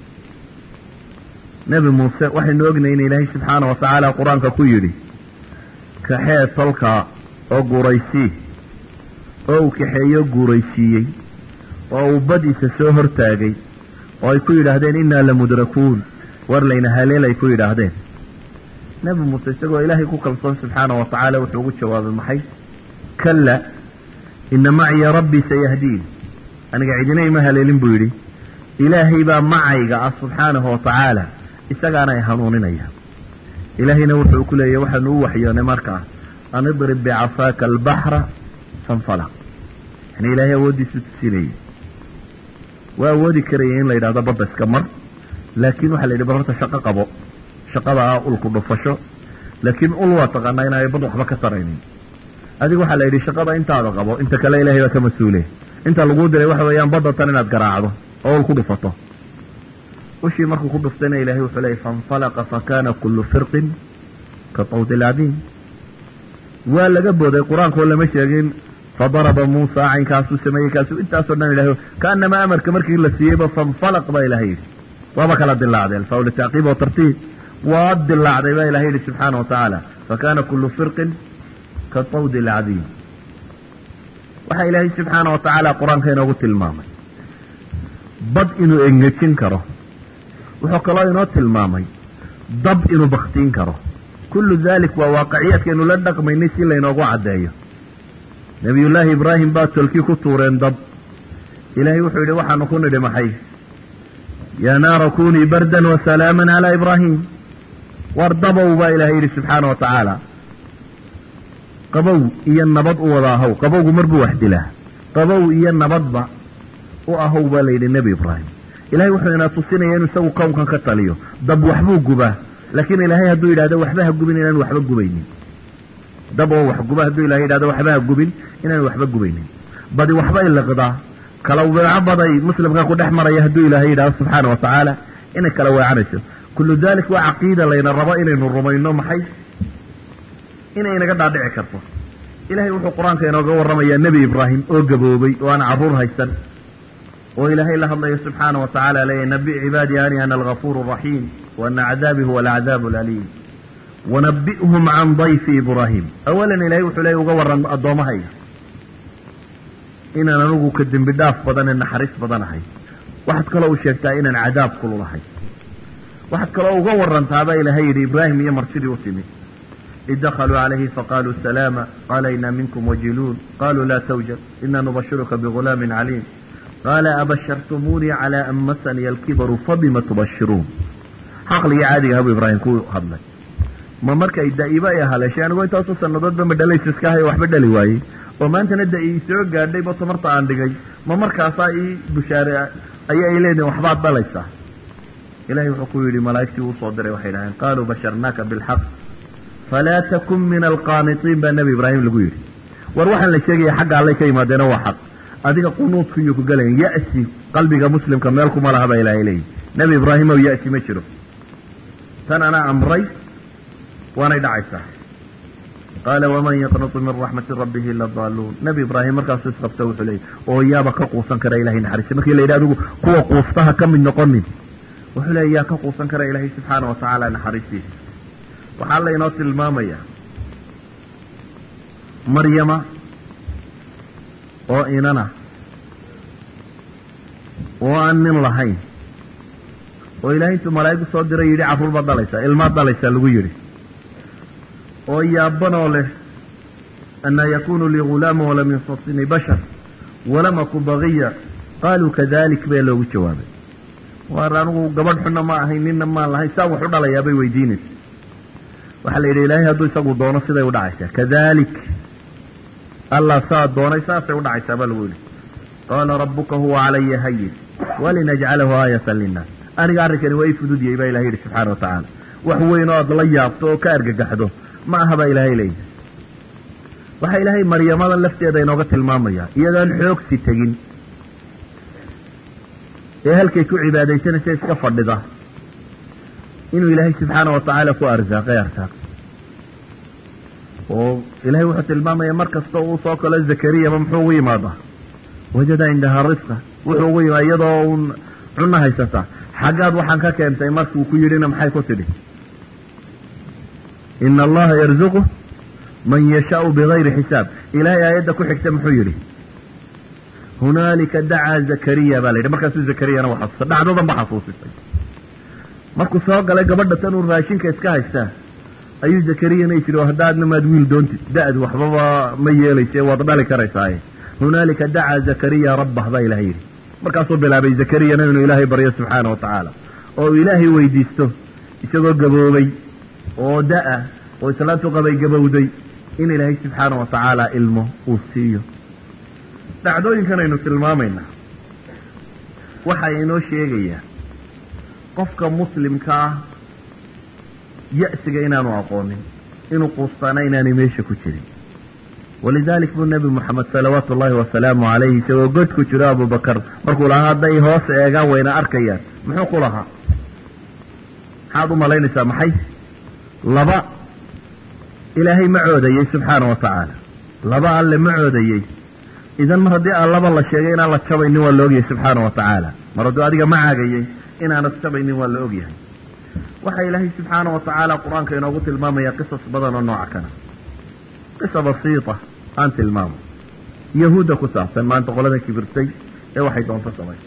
nebi muuse waxaynu ognahay in ilaahay subxaana wa tacaala qur-aanka ku yidhi kaxee tolkaa oo guuraysii oo uu kaxeeyo guuraysiiyey oo uu badiisa soo hortaagay oo ay ku yidhaahdeen innaa lamudrakuun war layna haleel ay ku yidhaahdeen nebi muuse isagoo ilaahay ku kalsoon subxaana wa tacaala wuxuu ugu jawaabay maxay kalla ina maciya rabbii sayahdiin aniga cidina ima haleelin buu yidhi ilaahay baa macayga ah subxaanahu wa tacaala isagaana ay hanuuninaya ilaahayna wuxuu ku leeyahy waxaanu u waxyoonay markaa an idrib bicasaaka albaxra fanfalaq yani ilaahay awooddiisu tusinayay waa awoodi karaya in la yidhahdo badda iska mar laakiin waxaa la yidhi bal horta shaqo qabo shaqada ah ulku dhufasho laakiin ul waa taqaanaa inaanay bad waxba ka taraynin adiga waxaa la yidhi shaqada intaada qabo inta kale ilahay baa ka mas-uule inta laguu diray waxa weeyaan badda tan inaad garaacdo oo ul ku dhufato ushii markuu ku dhuftayna ilahay wuxuu leeyay fainfalaqa fakana kullu firqin ka tawdi lcadiim waa laga booday qur-aankoo lama sheegin fadaraba muusa caynkaasuu sameeyey kaasuu intaasoo dhan ilahay kaanama amarka markii la siiyeyba fainfalaq baa ilahay yidhi waaba kala dilaacday alfaaul tacqiib oo tartiib waa dilaacday baa ilahay yidhi subxaana wa tacaala fakana kullu firqin ka tawdi alcadiim waxaa ilaahay subxaana wa tacaala qur-aanka inoogu tilmaamay bad inuu engejin karo wuxuu kaloo inoo tilmaamay dab inuu baktiin karo kullu dalik waa waaqiciyaadkaynu la dhaqmaynay si laynoogu caddeeyo nabiyullaahi ibraahim baa tolkii ku tuureen dab ilaahay wuxuu yidhi waxaanu ku nidhi maxay yaa naara kunii bardan wasalaaman calaa ibraahim war dabow baa ilahay yidhi subxaana wa tacaala qabow iyo nabad u wada ahow qabowgu marbuu wax dilaa qabow iyo nabadba u ahow baa la yidhi nebi ibraahim ilahay wuxuu inaa tusinaya inuu isagu kownkan ka taliyo dab waxbuu gubaa laakiin ilaahay hadduu yidhahdo waxba ha gubin inaan waxba gubaynin dab oo wax guba hadduu ilahay yidhahdo waxba ha gubin inaan waxba gubaynin badi waxbay liqdaa kala weeco baday muslimkaa ku dhex maraya hadduu ilaahay yidhahdo subxaana wa tacaala inay kala weecanayso kullu dalik waa caqiida layna rabo inaynu rumayno maxay inay naga dhaadhici karto ilaahay wuxuu qur-aanka inooga warramayaa nebi ibraahim oo gaboobay oo aan carruur haysan oo ilaahay la hadlayo subxaana wa tacaala leeyahy nabi cibaadii ani ana algafuuru raxiim wa ana cadaabii huwa alcadaabu alaliim wanabi'hum can dayfi ibraahim awalan ilahay wuxuu leeyahy uga warran addoommahayga inaan anigu ka dembi dhaaf badan ee naxariis badanahay waxaad kaloo u sheegtaa inaan cadaab kululahay waxaad kaloo uga warantaaba ilaahay yidhi ibraahim iyo marsidii u timi id dakaluu calayhi faqaaluu salaama qaala inaa minkum wajiluun qaluu laa tawjab inaa nubashiruka bigulaamin caliim qaala abashartumuunii calaa an masaniya alkibaru fabima tubashiruun xaqligii caadiga habuu ibraahim ku hadlay ma markay daa'iba ay haleeshay anigoo intaasu sannadoodba ma dhalaysiska ahay waxba dhali waayey oo maantana da ii soo gaadhay ba tamarta aan dhigay ma markaasaa ii bushaare ayaa ay leedihin waxbaad dhalaysaa ilahay wuxuu ku yidhi malaa'igtii uu soo diray waxay dhaheen qaaluu basharnaaka bilxaq falaa takun min alqaanitiin baa nebi ibraahim lagu yidhi war waxaan la sheegaya xagga allay ka yimaadeena waa xaq adiga qunuudku iyo ku galayan ya'si qalbiga muslimka meel kuma laha baa ilaahay leeyihi nebi ibraahim ow ya'si ma jiro tan anaa amray waanay dhacaysaa qaala waman yaqnutu min raxmati rabbihi ila daaluun nebi ibraahim markaasuu isqabta wuxuu leeyay oo yaaba ka quusan kara ilahay naxariista markii la yidhi adigu kuwa quustaha ka mid noqonin wuxuu leeya yaa ka quusan kara ilaahay subxaana wa tacaala naxariistiisa waxaa laynoo tilmaamayaa maryama oo inana oo aan nin lahayn oo ilaahay intuu malaa'igu soo diray yidhi carruur baad dhalaysaa ilmaad dhalaysaa lagu yidhi oo yaabanoo leh anaa yakunu lii ghulaama walam yamsasnii bashar walam aku bagiya qaaluu kadalik bee loogu jawaabay waar anigu gabadh xunna ma ahayn ninna maan lahayn saa wax u dhalayaa bay weydiinaysa waxaa la yidhi ilaahay hadduu isagu doono siday u dhacaysaa kadalik allah saa doonay saasay u dhacaysaa baa lagu yidhi qaala rabbuka huwa calaya hayin walinajcalahu aayatan linnaas aniga arrinkani waa ii fududiyey baa ilahay yidhi subxaana wa tacaala wax weyn oo aad la yaabto oo ka argagaxdo ma aha baa ilaahay leeyahay waxaa ilaahay maryamadan lafteeda inooga tilmaamaya iyadaan xoogsi tegin ee halkay ku cibaadaysanaysa iska fadhida inuu ilaahay subxaana wa tacaala ku arsaaqay arsaaq oo ilahay wuxuu tilmaamaya mar kasta uu soo kalo zakariyama muxuu ugu yimaadaa wajada cindahaa risqa wuxuu ugu yimaada iyadoo uun cunno haysata xaggaad waxaan ka keentay markuu ku yidhina maxay ku tidhi ina allaha yarzuqu man yashaau bigayri xisaab ilahay aayadda ku xigta muxuu yidhi hunaalika dacaa zakariya baa la yidhi markaasuu zakariyana u xasuustay dhacdadan ba xasuusisay markuu soo galay gabadha tan uu raashinka iska haystaa ayuu zakariyana i jiri haddaadna maad wiil doontid da-du waxbaba ma yeelayse waad dhali karaysaaye hunaalika dacaa zakariya rabbah baa ilahay yidhi markaasuu bilaabay zakariyana inuu ilaahay baryo subxaana wa tacaala oo uu ilaahay weydiisto isagoo gaboobay oo da-a oo islaantu qabay gabowday in ilaahay subxaana wa tacaala ilmo uu siiyo dhacdooyinkan aynu tilmaamaynaa waxaa inoo sheegayaa qofka muslimka ah ya'siga inaanu aqoonin inuu quustaana inaanay meesha ku jirin walidalik buu nebi moxamed salawaatu ullaahi wasalaamu calayhi isagoo god ku jiro abubakar markuu lahaa hadday hoos eegaan wayna arkayaan muxuu ku lahaa maxaad u malaynaysaa maxay laba ilaahay ma coodayey subxaana wa tacaala laba alle ma coodayey idan mar haddii allaba la sheegay inaan la jabaynin waa la ogyahay subxaana wa tacaala mar hadduu adiga ma caagayey inaanad jabaynin waa la ogyahay waxaa ilaahay subxaana wa tacaala qur-aanka inoogu tilmaamaya qisas badan oo nooca kana qisa basiita aan tilmaamo yahuudda ku saabsan maanta qolada kibirtay ee waxay doonto samaysa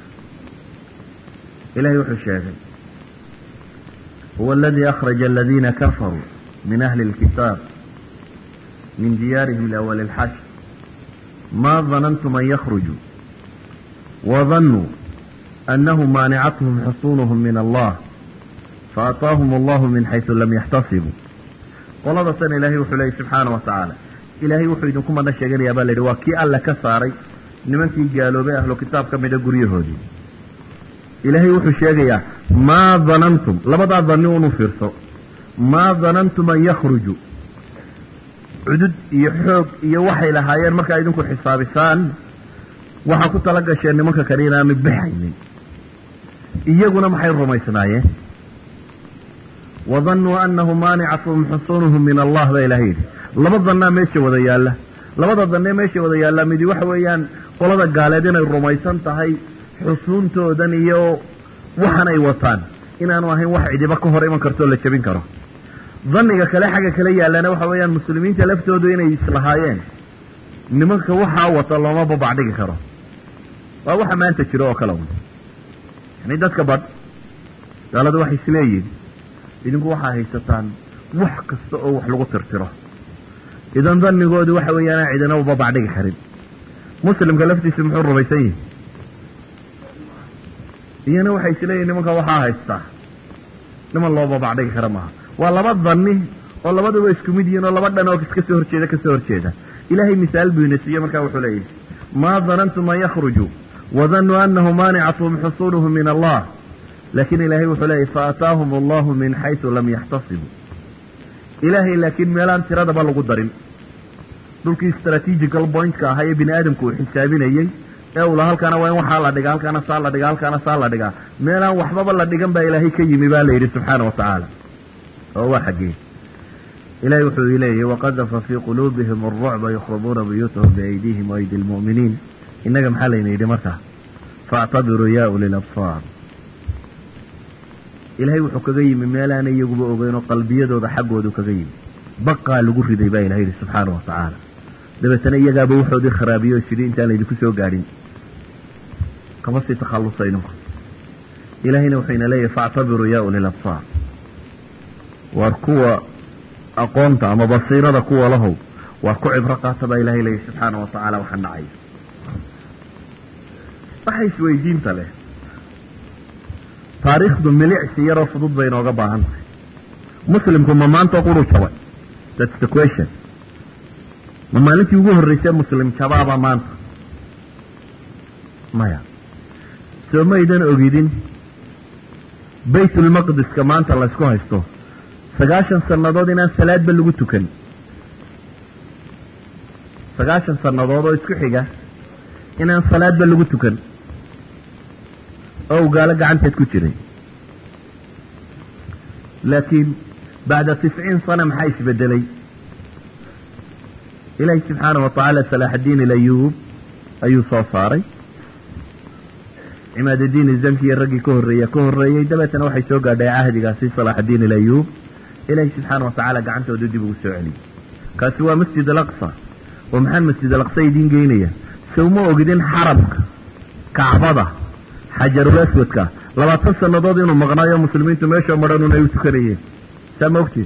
ilahay wuxuu sheegay huwa aladii akhraja aladiina kafaruu min ahli اlkitaab min diyaarihim liawali اlxashr ma danantum an yakhrujuu wadanuu annahu maanicathm xusuunuhum min allah faataahum allahu min xaysu lam yaxtasibuu qolada tan ilaahay wuxuu leeyay subxaana wa tacaala ilaahay wuxuu idinku madna sheeganayaa baa la yidhi waa kii alle ka saaray nimankii gaaloobay ahlu kitaab ka mida guryahoodii ilaahay wuxuu sheegayaa maa danantum labadaa danni unu fiirso maa danantum an yakhrujuu cudud iyo xoog iyo waxay lahaayeen markaa idinku xisaabisaan waxaa ku tala gasheen nimanka kale inaanu baxaynin iyaguna maxay rumaysnaayeen wadannuu annahu maanicatuhum xusuunuhum min allah baa ilahay yidhi laba dannaa meesha wada yaalla labada dannee meesha wada yaalla midi waxa weeyaan qolada gaaleed inay rumaysan tahay xusuuntoodan iyo waxan ay wataan inaanu ahayn wax cidiba ka hor iman kartoo la jebin karo danniga kale xagga kale yaallana waxa weeyaan muslimiinta laftoodu inay islahaayeen nimanka waxaa wata looma babac dhigi karo waa waxa maanta jiro oo kale un yani dadka badh gaaladu waxay isleeyihin idinku waxaa haysataan wax kasta oo wax lagu tirtiro idan dannigoodu waxa weeyaan cidina u babac dhigi karin muslimka laftiisa muxuu rumaysan yihi iyana waxay isleeyihin nimanka waxaa haystaa niman loo babac dhigi kara maaha waa laba danni oo labaduba isku mid yihiin oo laba dhan oo iska soo horjeeda ilaahay misaal buu ina siiye markaa wuxuu leeyahay maa danantum an yakhrujuu wadannuu annahu maanicatuhum xusuunuhum min allah laakiin ilaahay wuxuu leeyahay faataahum allahu min xaysu lam yaxtasibuu ilaahay laakiin meelaan tiradaba lagu darin dhulkii strategical pointka ahaa ee bini aadamku uu xisaabinayey ee ula halkaana waa in waxaa la dhigaa halkaana saa la dhigaa halkaana saa la dhigaa meelaan waxbaba la dhigan baa ilaahay ka yimi baa la yidhi subxaana wa tacaala oo waa xaggee ilahay wuxuu leeyahay waqadafa fii quluubihim alrucba yukhribuuna buyuutahum biaydiihim waaydi lmu'miniin innaga maxaa layna yidhi markaa faactabiruu yaa uli labsaar ilahay wuxuu kaga yimi meelaana iyaguba ogeyn oo qalbiyadooda xaggoodu kaga yimi baqaa lagu riday baa ilahay yidhi subxaana wa tacaala dabeetana iyagaaba waxoodii kharaabiyo sidii intaan laydinku soo gaadhin kama sii takhallusayno ilahayna wuxuyna leeyahay faactabiruu yaa uli labsaar waar kuwa aqoonta ama basiirada kuwa lahow waa ku cibro qaata baa ilahay leeyahy subxaana wa tacaala waxaa dhacay waxa isweydiinta leh taariikhdu milicsi yaroo fudud bay inooga baahan tahay muslimku ma maanta quru jabay that's the question ma maalintii ugu horreysay muslim jabaaba maanta maya soo maydan ogidin baytulmaqdiska maanta laysku haysto 90 sannadood inaan salaadba lagu tukan 90 sannadood oo isku xiga inaan salaadba lagu tukan oo gaalo gacanteed ku jiray laakiin bacda 90 sana maxaa isbedelay ilaahi subxaana wa tacaala salaaxaddiin ilayuub ayuu soo saaray cimaadadiin izanki iyo raggii ka horreeyey dabeetana waxay soo gaadhay cahdigaasi salaaxaddiin ilayuub ilaahi subxaana wa tacaala gacantooda dib ugu soo celiyey kaasi waa masjid alaqsa oo maxaan masjid alaqsa idiin geynaya sawma ogidin xarabka kacbada xajarul aswadka 20 sannadood inuu maqnaayo muslimiintu meesha madhanun ay u tukanayeen saa ma ogtiin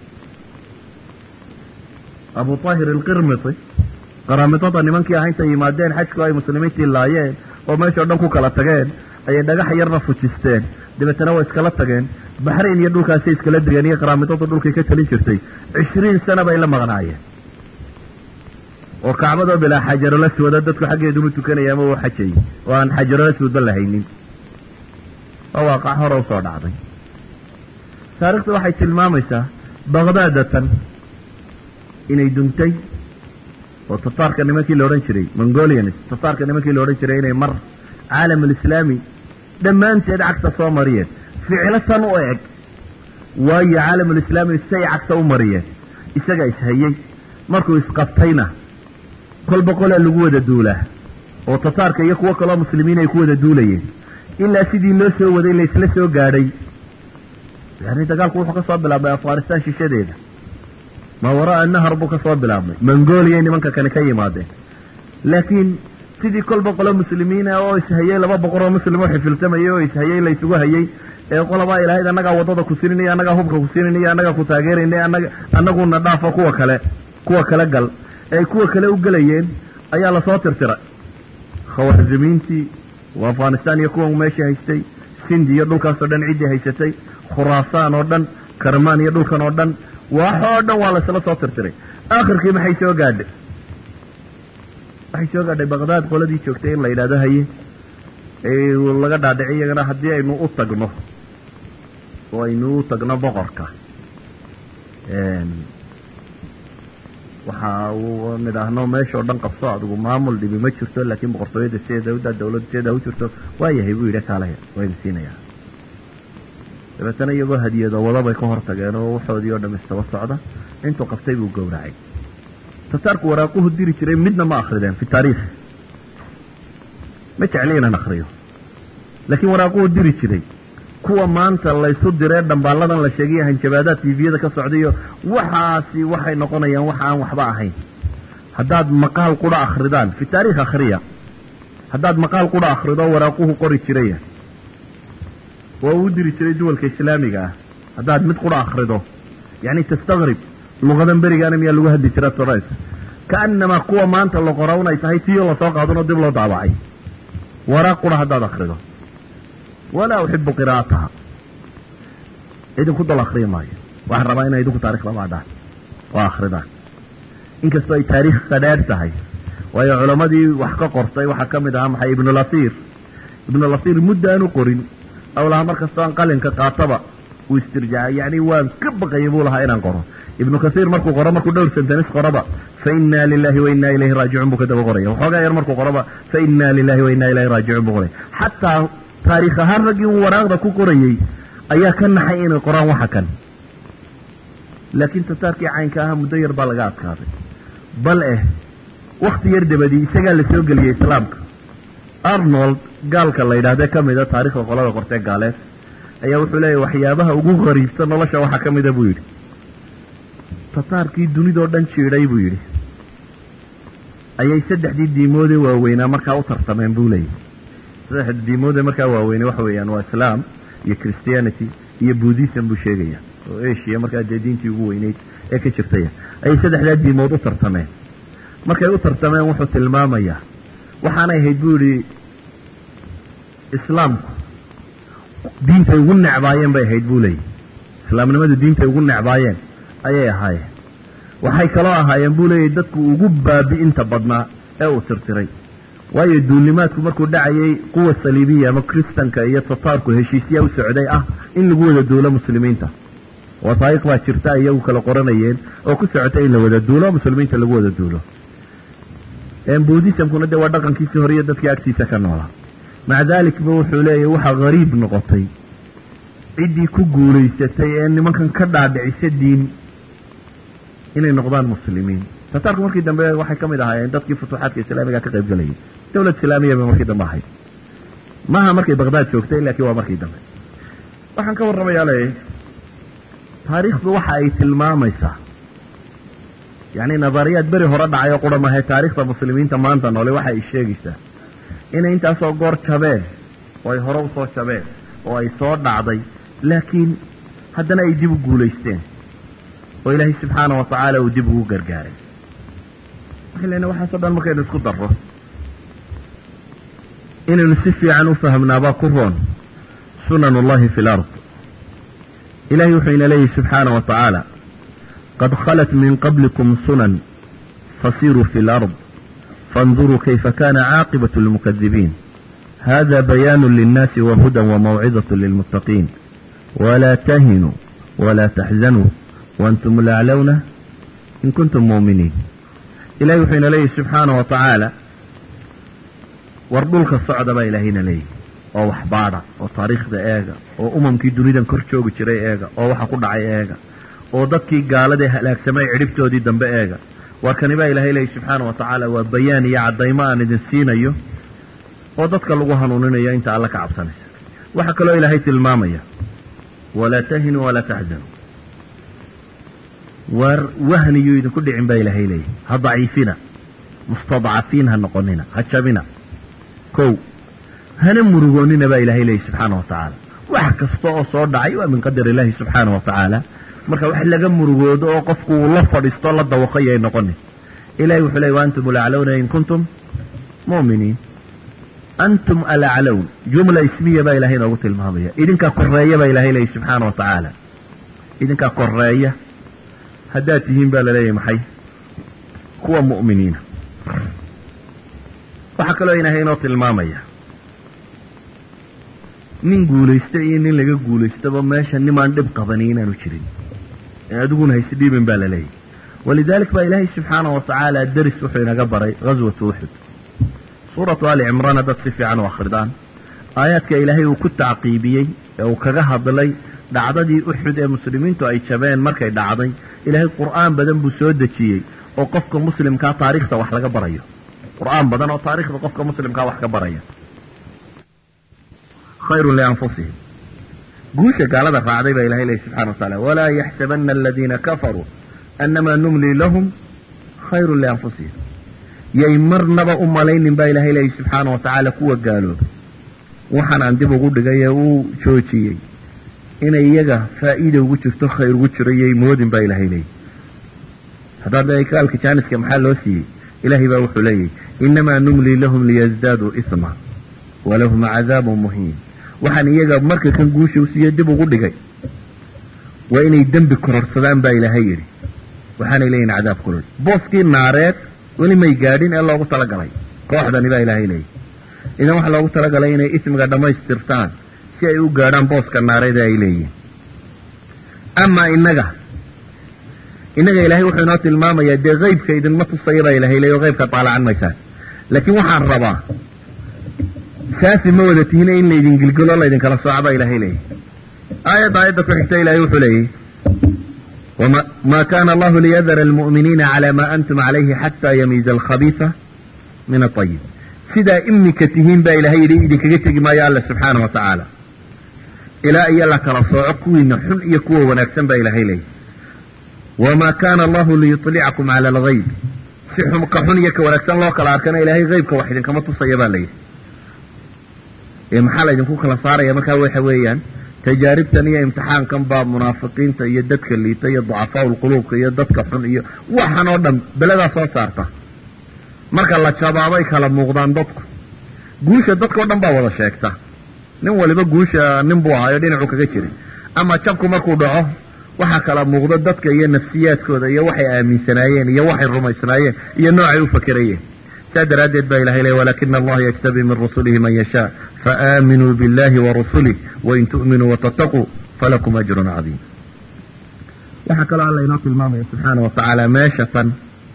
abu taahir alqirmiti qaraamitada nimankii ahaa intay yimaadeen xajku ay muslimiintii laayeen oo meesha o dhan ku kala tageen ayay dhagax yarna fujisteen dabeetana waa iskala tageen baxrayn iyo dhulkaasay iskala degeen iyo qaraamidada dhulkay ka talin jirtay 20 sana bay la maqnaayeen oo kacbada bilaa xajarul aswada dadku xaggeedunu tukanaya ama uu xajayay oo aan xajarul aswadba la haynin oo waaqac hore u soo dhacday taariikhdu waxay tilmaamaysaa baqdaadatan inay duntay oo tataarka nimankii la odhan jiray mongolians tataarka nimankii la odhan jiray inay mar caalam alislaami dhammaanteed cagta soo mariyeen ficilo tan u eg waayo caalam alislaami say cagta u mariyeen isagaa ishayey markuu isqabtayna kolba qolaa lagu wada duulaa oo tataarka iyo kuwo kaloo muslimiin ay ku wada duulayeen ilaa sidii loo soo waday laysla soo gaadhay yani dagaalku wuxuu ka soo bilaabmay afghanistan shishadeeda ma waraa nahar buu ka soo bilaabmay mongolia nimanka kale ka yimaadeen laakiin sidii kolba qolo muslimiina oo ishayey 200 oo muslim oo xifiltamayay oo ishayey la isugu hayay ee qolaba ilaahay anaga wadada ku siinay anaga hubka ku siinay anaga ku taageerinay anaguna dhaafo kuwa kale gal ay kuwa kale u galayeen ayaa la soo tirtiray khawarizmiintii waa afghanistan iyo kuwa meesha haystay sindi iyo dhulkaas oo dhan cidii haysatay khuraasaan oo dhan karmaan iyo dhulkan oo dhan waxoo dhan waa la isla soo tirtiray aakhirkii maxay soo gaadhay baqdaad qoladii joogtay in la yidhaahdo haye laga dhaadhicay iyagana haddii aynu u tagno oo aynu u tagno boqorka waxa uu nidhaahno meesha oo dhan qabso adigu maamul dhibi ma jirto laakiin boqortooyada sideeda dawladda sideeda u jirto waa yahay buu yidhi kaalaya waa idin siinayaa dabeetana iyagoo hadiyado wadabay ka hortageen oo waxoodii oo dhamistaba socda intuu qabtay buu gowracay. tataarku waraaquhu diri jiray midna ma akrideen fi taariikh, ma jecli inaan akriyo, laakiin waraaquhu diri jiray. kuwa maanta laysu diree dhambaaladan la sheegay hanjabaadaad tviyada ka socdayo waxaasi waxay noqonayaan wax aan waxba ahayn. haddaad maqaal qura akhridaan fi taariikh akhriya, haddaad maqaal qura akhrido waraaquhu qori jiray waa uu diri jiray duwalka islaamiga ah. haddaad mid qura akhrido yani tastaqrib luqadan berigaana miyaa lagu hadli jira torais kaanama kuwa maanta la qorawn ay tahay tiyo lasoo qaadanoo dib loo daabacay. waraaq qura haddaad akhrido walaa uxibu qiraa'ataha, idinku dal akhriya maayo. waxaan rabaa inay idinku taarikhda baadhaan oo akhridaan, inkastoo ay taariikh qadhaadh tahay. waayo culammadii wax ka qortay waxaa ka mid ahaa maxay ibnulasiir muddo aanu qorin awlaha markastoo aan qalinka qaataba uu istirjaacay. yani waan ka baqayay buu lahaa inaan qoro. ibnu kasiir markuu qoro, markuu dhowr sentanis qoraba fa inna lilahi wa inna ilayhi raajicuun buu ka daba qoraya. waxoogaa yar markuu qoroba fa inna lilahi wa inna ilayhi raajicuun buu qoraya. xataa taariikh ahaan raggii uu waraaqda ku qorayey ayaa ka naxay inay qoraan waxa kan. laakiin tataarkii caynka ahaa muddo yar baa laga adkaaday. bal wakti yar dabadii isagaa la soo geliyey islaamka. arnold gaalka la yidhahdee ka mida taarikhda qolada qortee gaaleed ayaa wuxuu leeyahy waxyaabaha ugu qariibsan nolosha waxaa ka mida buu yidhi tataarkii dunidoo dhan jiidhay buu yidhi ayay 3 diimoodee waaweynaa markaa u tartameen buu leeyahy. 3 diimoodee markaa waaweynay waxa weeyaan waa islaam iyo christianity iyo buddhism buu sheegaya, oo asia markaa dee diintii ugu weyneyd ee ka jirtaya ayay 3 diimood u tartameen. markay u tartameen wuxuu tilmaamayaa waxaanay ahayd buu yidhi islaamku diintay ugu necbaayeen bay ahayd buu leeyahy. islaamnimadu diintay ugu necbaayeen ayay ahaayeen. waxay kaloo ahaayeen buu leeyahy dadku ugu baabi'inta badnaa ee uu tirtiray. waayo duulimaadku markuu dhacayay quwa saliibiya ama kristanka iyo tataarku heshiisyaa u socday ah in lagu wada duulo muslimiinta. wasaa'iq baa jirta iyagu kala qoranayeen oo ku socotay in la wada duulo muslimiinta lagu wada duulo. buddhismkuna dee waa dhaqankiisii hore iyo dadkii agtiisa ka noolaa. maca daalikba wuxuu leeyahy waxaa gariib noqotay ciddii ku guulaysatay ee nimankan ka dhaadhicisa diin inay noqdaan muslimiin. tataarku markii dambe waxay ka mid ahaayeen dadkii futuuxaadka islaamiga ka qayb galayay. dawlad islaamiya bay markii dambe ahayd, maaha markay baqdaad joogtay, laakiin waa markii dambe. waxaan ka warramayaa leeyahy taariikhdu waxa ay tilmaamaysaa yani nadariyaad beri hore dhacay oo qura mahay taariikhda muslimiinta maanta noole waxa ay sheegaysaa inay intaasoo goor jabeen oo ay hore usoo jabeen oo ay soo dhacday, laakiin haddana ay dib u guulaysteen oo ilaahay subxaana wa tacaala uu dib ugu gargaaray. waxay leena waxaasoo dhan markaynu isku darro inaynu si fiican u fahamnaabaa ku roon sunan ullahi fi lard. ilahay wuxuu ina leeyahy subxaana wa tacaala qad khalat min qablikum sunan fasiruu fi lard faاnduruu kayfa kana caaqibaة اlmukadibiin hada bayaanu linnaasi wahudan wamawcidaة lilmuttaqiin walaa tahinuu walaa taxzanuu waantum laclawna in kuntum muuminiin. ilahay wuxuu ina leeyahy subxaana wa tacaala war dhulka socda baa ilaahayna leeyahy oo wax baadha oo taariikhda eega oo umamkii dunidan kor joogi jiray eega oo waxa ku dhacay eega oo dadkii gaaladae halaagsamay cidhibtoodii dambe eega. war kani baa ilahay leeyahy subxaana wa tacaala waa bayaan iyo caddaymo aan idin siinayo oo dadka lagu hanuuninayo inta alla ka cabsanaysa. waxaa kaloo ilaahay tilmaamaya walaa tahinuu walaa taxzanuu, war wahniyuu idinku dhicin baa ilaahay leeyahy. ha daciifina, mustadcafiin ha noqonina, ha jabina. kow hana murugoonina baa ilaahay leeyahy subxaana wa tacaala. wax kasta oo soo dhacay waa min qadar ilaahi subxaana wa tacaala. marka wax laga murugoodo oo qofku uu la fadhiisto la dawaqay ay noqonin. ilahay wuxuu leeyahy waantum alaclawna in kuntum mu'miniin. antum alaclawn jumla ismiya baa ilahay noogu tilmaamaya. idinkaa koreeya baa ilahay leeyahy subxaana wa tacaala. idinkaa koreeya haddaad tihiin baa laleeyahay maxay kuwa mu'miniina. waxaa kaloo ilahay inoo tilmaamaya nin guulaysta iyo nin laga guulaystaba meesha nimaan dhib qabani inaanu jirin, adiguna haysdhiibin baa la leeyahy. walidalik baa ilaahay subxaana wa tacaala daris wuxuu inaga baray ghaswatu uxud. suuratu ali cimraan haddaad si fiican u akhridaan aayaadka ilaahay uu ku tacqiibiyey ee uu kaga hadlay dhacdadii uxud ee muslimiintu ay jabeen markay dhacday ilaahay qur'aan badan buu soo dejiyey oo qofka muslimkaa taariikhda wax laga barayo qur'aan badan oo taariikhda qofka muslimkaa wax ka baraya khayrun lianfusihim guusha gaalada raacday baa ilahay leeyahy subxana wa tacaala walaa yaxsabanna aladiina kafaruu annamaa numlii lahum khayrun lianfusihim yay marnaba u malaynin baa ilahay leeyahy subxaana wa tacaala kuwa gaaloobay waxaan aan dib ugu dhigay ee uu joojiyey inay iyaga faa'iida ugu jirto khayr ugu jiro yay moodin baa ilahay leeyahy haddaad gaalka jaaniska maxaa loo siiyey ilaahay baa wuxuu leeyahy innamaa numlii lahum liyasdaaduu isma walahum cadaabun muhiin waxaan iyaga marka kan guusha u siiye dib ugu dhigay waa inay dembi kororsadaan baa ilaahay yidhi waxaanay leeyihin cadaab kulul booskii naareed weli may gaadhin ee loogu talagalay kooxdani baa ilaahay leeyahy idan waxaa loogu talagalay inay ismiga dhammaystirtaan si ay u gaadhaan booska naareed ee ay leeyihin amaa innaga ilaahay wuxuu inoo tilmaamayaa dee qaybka idinma tusaya baa ilahay leeyahy oo qaybka taalacan maysaan laakiin waxaan rabaa saafi ma wada tihiin in laydin gilgilo laydinkala sooca baa ilahay leeyahy aayadda ku xigta ilahay wuxuu leeyahy ma kana allahu liyadara almu'miniina calaa maa antum calayhi xataa yamiiza alkhabiisa min aطayib sidaa imika tihiin baa ilahay yidhi idinkaga tegi maayo alla subxaana wa tacaala ilaa iyo la kala sooco kuwiina xun iyo kuwa wanaagsan baa ilahay leeyahy wamaa kana allahu liyuطlicakum cala algayb si ka xun iyo ka wanaagsan loo kala arkana ilahay haybka wax idinkama tusaya baa layidhi maxaa laydinku kala saaraya markaa waxa weeyaan tajaaribtan iyo imtixaankan baa munaafiqiinta iyo dadka liita iyo ducafaa ulquluubka iyo dadka xun iyo waxan oo dhan beladaa soo saarta marka la jabaabay kala muuqdaan dadku guusha dadka o dhan baa wada sheegta nin waliba guusha nin buu ahaayo dhinacu kaga jiray ama jabku markuu dhaco waxaa kala muuqda dadka iyo nafsiyaadkooda iyo waxay aaminsanaayeen iyo waxay rumaysnaayeen iyo noocay u fakerayeen saa daraaddeed baa ilahay leey walakina allaha yajtabi min rusulihi man yashaa faaaminuu biاllahi warasuulih wain tu'minuu watataquu falakum ajrun cadiim waxaa kaloo alla inoo tilmaamaya subxaana wa tacaala meesha tan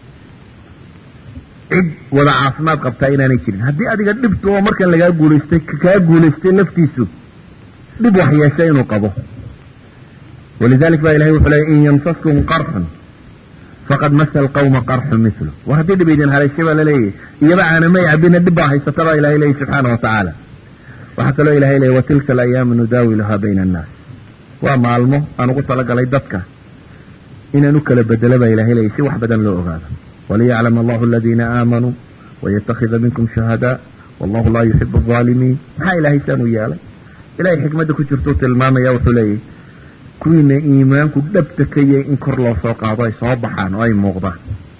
cid wada caafimaad qabtaa inaanay jirin haddii adiga dhibtu oo markan kaa guulaystay laftiisu dhib wax yeesha inuu qabo walidalik baa ilahay wuxuu leeyay in yamsaskum qarxun faqad masa alqawma qarxun mithlu war haddii dhib idin halayshay baa laleeyahy iyaba aanamay cabina dhib baa haysata baa ilahay leeyahy subxaana wa tacaala waxaa kaloo ilahay leeyay watilka alayaamu nudaawiluhaa bayna annaas waa maalmo aan ugu talagalay dadka inaan u kala bedelo baa ilahay leeyay si wax badan loo ogaado waliyaclama allahu aladiina aamanuu wayatakida minkum shuhadaa wallahu laa yuxibu alظaalimiin maxaa ilahay saan u yeelay ilahay xikmadda ku jirtuu tilmaamaya wuxuu leeyahy kuwiina iimaanku dhabta ka yahay in kor loo soo qaado ay soo baxaan oo ay muuqdaan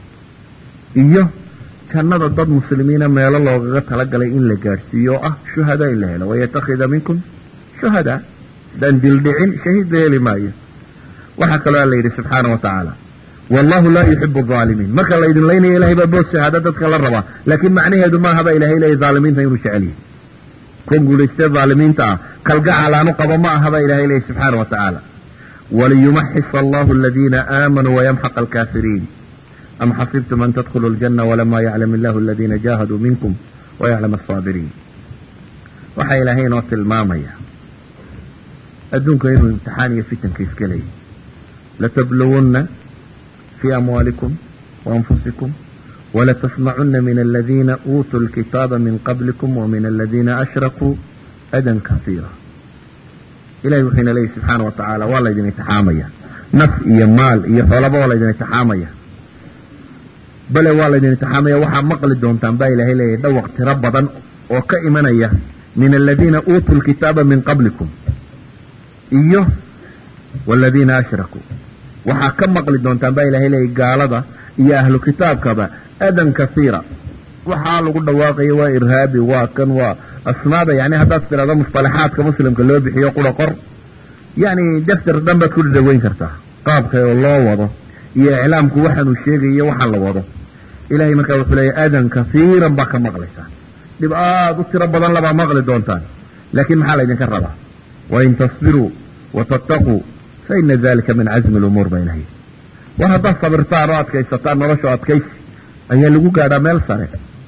iyo jannada dad muslimiina meelo loogaga talagalay in la gaadhsiiyo oo ah shuhadaa in la helo wayatakida minkum shuhadaa daan dildhicin shahiid la heli maayo waxaa kaloo alla yidhi subxaana wa tacaala wallahu laa yuxibu alظaalimiin marka laydin laynaya ilahay baa boos shahaado dadka la rabaa laakiin macnaheedu maaha baa ilahay leeyahy dhaalimiinta inuu jecel yahay kuwan guulaystee dhaalimiinta ah kalgacal aanu qabo ma aha baa ilahay leeyahy subxaana wa tacaala waliyumaxisa allahu aladiina aamanuu wayamxaq alkaafiriin am xasibtum an tadkhuluu aljanna walamaa yaclam illahu aladiina jaahaduu minkum wayaclam alsaabiriin waxaa ilaahay inoo tilmaamaya adduunka inuu imtixaan iyo fitanka iska leeyahy latabluwunna fii amwaalikum waanfusikum walatasmacunna min aladiina uutuu lkitaaba min qablikum wamin aladiina ashrakuu adan kasiira ilahay wuxuu ina leeyahy subxaana wa tacaala waa laydin imtixaamaya naf iyo maal iyo xoolaba waa laydin imtixaamaya bale waa laydin imtixaamaya waxaa maqli doontaan baa ilahay leeyahy dhawaq tiro badan oo ka imanaya min aladiina uutuu lkitaaba min qablikum iyo waladiina ashrakuu waxaa ka maqli doontaan baa ilahay leeyahy gaalada iyo ahlu kitaabkaba adan kasiira waxaa lagu dhawaaqaya waa irhaabi waa kan waa asmaada yani haddaad tirahdo musطalaxaadka muslimka loo bixiyo qura qor yani daftar dhan baad ku dhadhaweyn kartaa qaabka oo loo wado iyo iclaamku waxaanuu sheegayo waxaan la wado ilahay markaa wuxuu leeyahy adan kasiiran baa ka maqlaysaa dhib aad u tiro badan labaa maqli doontaan laakiin maxaa laydinka rabaa wain tasbiruu watattaquu faina dalika min cazmi lumuur baa ilahay war haddaad sabirtaan oo adkaysataan nolosho adkaysi ayaa lagu gaadhaa meel sare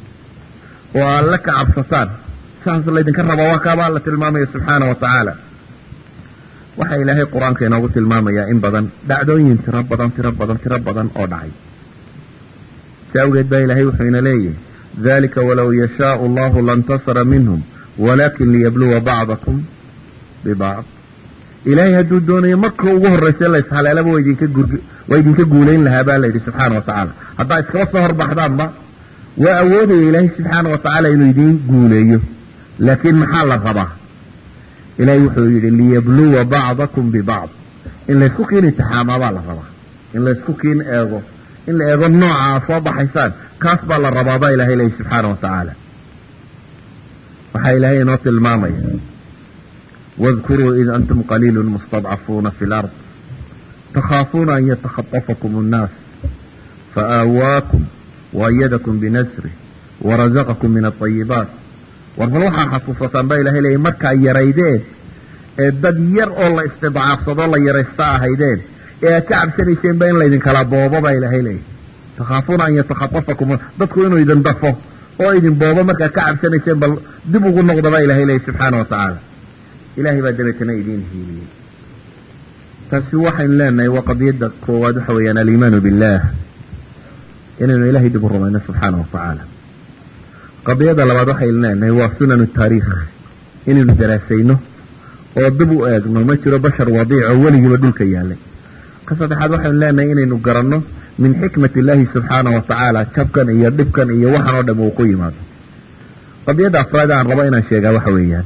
oo alle ka cabsataan saas laydinka rabaa waa kaaba alla tilmaamaya subxaana wa tacaala waxa ilaahay quraanka inoogu tilmaamayaa in badan dhacdooyin tiro badan oo dhacay saawgeed baa ilaahay wuxuu ina leeyahay ذلك ولو يشاء الله لانتصر منهم ولكن ليبلو بعضكم ببعض إلهي هدو الدنيا مكة وظهر رسالة الله سبحانه ويدين كقولين لها بالله سبحانه وتعالى حتى إسكرا صهر بحضان با وأوضي إلهي سبحانه وتعالى إنه يدين قوليه لكن محال الغضاء إلهي يحيي ليبلو بعضكم ببعض إن لا يسكوكين اتحامى بالغضاء إن لا يسكوكين أغض إن لا يغض نوع صوب حسان كاسب على الرباضة إلهي سبحانه وتعالى وحي إلهي نوت المامي واذكروا إذ أنتم قليل مستضعفون في الأرض تخافون أن يتخطفكم الناس فآواكم وأيدكم بنصره ورزقكم من الطيبات والروحة حصوصة با إلهي لي مركا يريدين الدد يرأو الله استضعاف صدى الله يريستاء هيدين كعب سنيسين بين ليدين كلا بوابا با إلهي لي تخافون أن يتخطفكم dadku inuu idin dafo oo idin boobo marka ka cabsanayeen bal dib ugu noqdaba ilaahay subhanahu wa ta'ala ilaahay baa dabeetana idin hiiliyay taasi waxaan leenahay waa qadiyada koowaad waxa weeyaan al-iimaan billah inuu ilaahay dib u rumayno subhanahu wa ta'ala qadiyada labaad waxaan leenahay waa sunan taariikh inuu daraasayno oo dib u eegno ma jiro bashar wadiic oo waligiiba dhulka yaalay ka saddexaad waxaan leenahay inaynu garanno من حكمة الله سبحانه وتعالى كبكا إيا دبكا إيا وحنا ودم وقيمة قد يدع أفراد عن ربعنا الشيء وحويا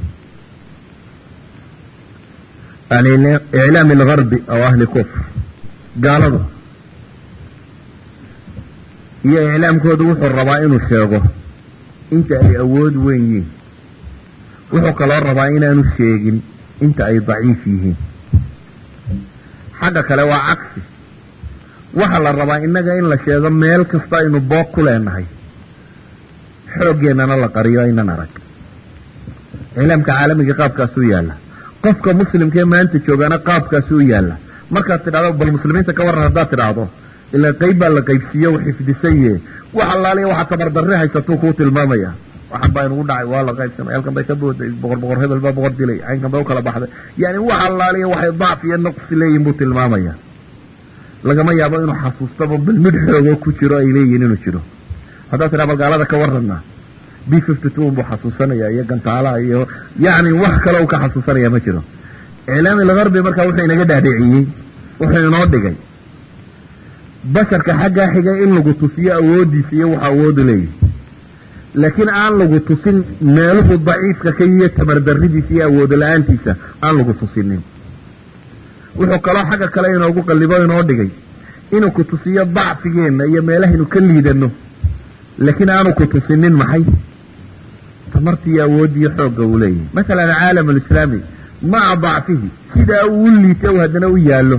يعني إعلام الغرب أو أهل كفر قالوا هي إعلام كودوح الربعين الشيء انت أي أود وين وحق الله الربعين أنو الشيء انت أي ضعيف فيه حقك لو عكسي waxa la rabaa inaga in la sheego meel kasta inuu boog ku leenahay xoogeenana la qariyo inaan arag ciilamka caalamiga qaabkaas u yaala qofka muslimka maanta joogana qaabkaas u yaala marka tidhaahdo bal muslimiinta ka waran hadaa tidhaahdo ila qayb la qaybsiyo wixii fidisay waxa laaliyo waxa tabar darre haysato ku tilmaamaya waxa baa inuu dhacay waa la qaybsanay halkan bay ka booday boqor hebel baa boqor dilay aynkan baa kala baxday yani waxa laaliyo waxay daaf iyo naqsi leeyihiin buu tilmaamaya lagama yaabo inuu xasuustaba bil mid xoogo ku jiro ay leeyihiin inuu jiro hadaa tira magaalada ka warrana B52 buu xasuusanaya iyo gantaala iyo yaani wax kale uu ka xasuusanaya ma jiro ciilaam al-gharbi marka wuxuu inaga dhaadhiciyay wuxuu inoo dhigay basharka xagga xiga in lagu tusiyo awoodiisa iyo waxa awood leeyahay laakiin aan lagu tusin meeluhu daciifka ka iyo tabardarridiisa iyo awood la'aantiisa aan lagu tusinin wuxuu kala xagga kale inoogu qallibo inoo dhigay inuu ku tusiyo dacfigeena iyo meelaha inuu ka liidano laakiin aanu ku tusinin maxay tamartii awoodiyo xoogga uu leeyahay mesela caalam al-islaami maca dacfihi sida uu liito hadana u yaalo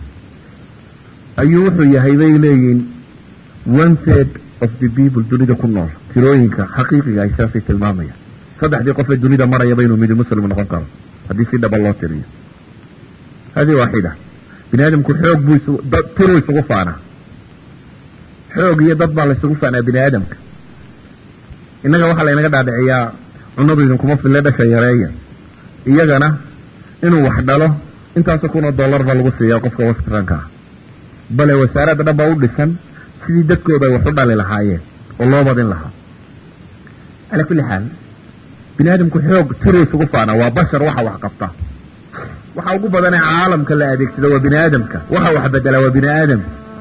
ayuu wuxuu yahay bay leeyihiin 1/3 of the people dunida ku nool tirooyinka xaqiiqiga ay saasi tilmaamaya saddexdii qof ee dunida maraya inuu mid muslim noqon karo haddii si dhab loo tiriyo هذه واحدة بني آدم كل حوق بيسو ترو يسقفانا حوق يضبع لسقفانا بني آدم إنك وحلا إنك دعد عياء النظر إنكم في الليلة شيرية إياقنا إنه وحده له إنت تكون الدولار بالغسي يقفك وسكرانك بل وسارة دبا ودسان سيدي دكو بي وحده للحاية والله باذن لها على كل حال بني آدم كل حوق ترو يسقفانا وبشر وحقبته waxa ugu badan ee caalamka la adeegsado waa bini aadamka waxa wax bedela waa bini aadam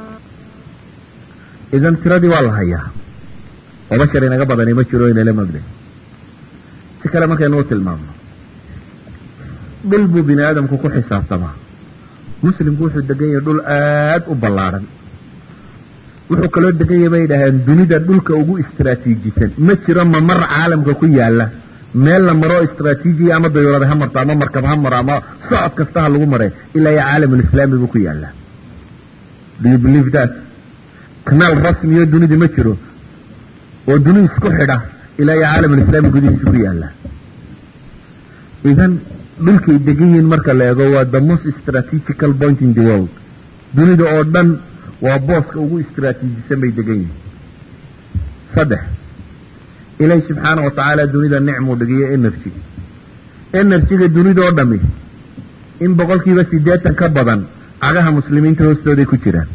idan tiradii waa la hayaa oo bashar inaga badan ma jiro in la magday si kale markaynu tilmaamno dhulbu bini aadamku ku xisaabtama muslimku wuxuu degan yahay dhul aad u ballaaran wuxuu kala degan yahay dhahan dunida dhulka ugu istiraatiijisan ma jiro mamar caalamka ku yaala meel la maro istiraatiiji ama dawladda hamarta ama markab hamar ama socod kasta lagu maray ilaa ya caalam islaami buu ku yaala do you believe that kanal rasmi oo dunida ma jiro oo dunida isku xidha ilaa ya caalam islaami gudihiisa ku yaala idan dhulkay degan yihiin marka la eego waa the most strategical point in the world dunida oo dhan waa booska ugu istiraatiijisan bay degan yihiin saddex إلهي سبحانه وتعالى دوني دا نعم ودقية energy دوني دا ودمي in boqolkiiba 80 ka badan cagaha muslimiinta hoostooda ku jiraan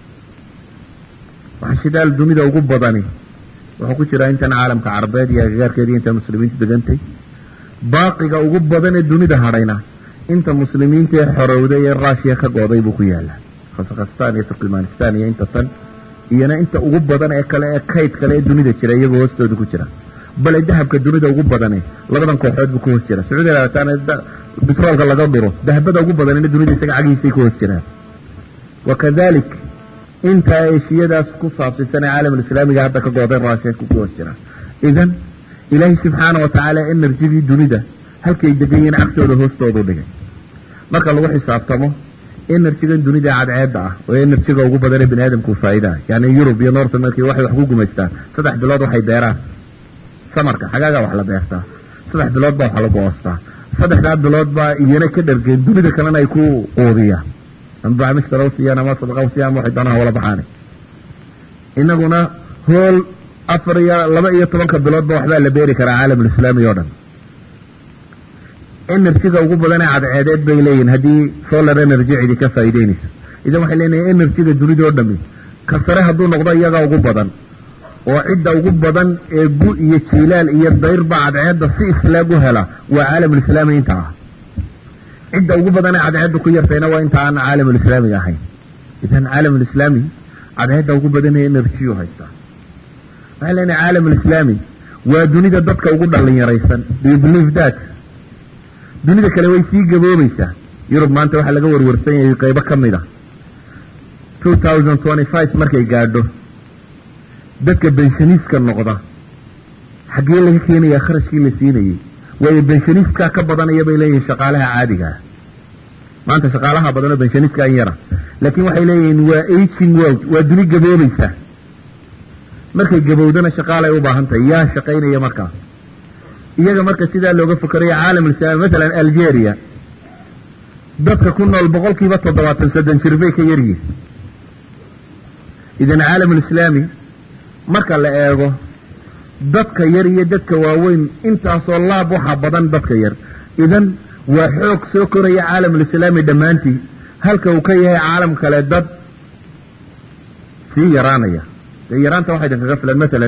waxa shidaal dunida ugu badani waxa ku jira inta caalamka carabeed iyo agagaarkeedii inta muslimiintu degantay baaqiga ugu badan ee dunida hadhayna inta muslimiinta ee xorowday ee Russia ka gooday buu ku yaala Kazakhstan iyo Turkmenistan iyo inta tan iyana inta ugu badan ee kale ee kayd kale ee dunida jira iyagoo hoostooda ku jira bal dahabka dunida ugu badan labadan kooxood buu ku hoos jira Sacuudi Arabia bitroolka laga diro dahabada ugu badan ee dunida isaga cagiisay ku hoos jiraan wakadalik inta eeshiyadaas ku saabsan caalamka islaamiga hadda ka gooday Russia ku hoos jira idan ilaahi subhanahu wa ta'ala energy dunida halkay degayeen agtooda hoostooda dhigay marka lagu xisaabtamo energy dunida cadceed ah oo energy ugu badan ee bini'aadamku faa'iido yani Europe iyo North America waxay wax ku gumaystaan 3 bilood waxay beeraan samarka xagaaga wax la beertaa 3 bilood baa wax la goostaa 3 bilood baa iyana ka dhargeen dunida kalena ay ku qoodiyaan amba mashtarowsiyan ama sadaqowsiyan waxay doonaan wala baxaan inaguna hool 12 bilood baa waxba la beeri karaa caalamka islaamiga oo dhan energy ugu badan ee cadceedeed bay leeyihiin hadii solar energy cidi ka faa'iideynayso idan waxay leeyihiin energy dunida oo dhan ka sare haduu noqdo iyaga ugu badan oo cidda ugu badan ee gu iyo jilaal iyo dayr bacadceeda si islaagu hela waa caalamka islaamiga inta ah cidda ugu badan ee cadceeda ku yartayna waa inta aan caalamka islaamiga ahayn idan caalamka islaamiga cadceeda ugu badan ee energy u haysta waxay leeyihiin caalamka islaamiga waa dunida dadka ugu dhalinyaraysan they believe that dunida kale way sii gaboobaysaa Europe maanta waxa laga warwarsan yahay qayb ka mid ah 2025 markay gaadho dadka pensioniska noqda xagee laga keenaya kharashkii la siinayay way pensioniska ka badanaya bay leeyihiin shaqaalaha caadiga ah maanta shaqaalaha badan oo pensioniska ay yara laakiin waxay leeyihiin waa aging world waa duni gaboobaysa markay gabowdana shaqaale ay u baahan tahay yaa shaqaynaya markaa iyaga marka sidaa looga fikirayo caalamka islaamiga mesela Algeria dadka ku nool boqolkiiba 73 jir bay ka yaryihiin idan caalamka islaamiga marka la eego dadka yar iyo dadka waaweyn intaas oo laab waxa badan dadka yar idan waa xoog soo koraya caalamka islaamiga dhamaantii halka uu ka yahay caalam kale dad si yaraanaya yaraanta waxay kaga filan mesela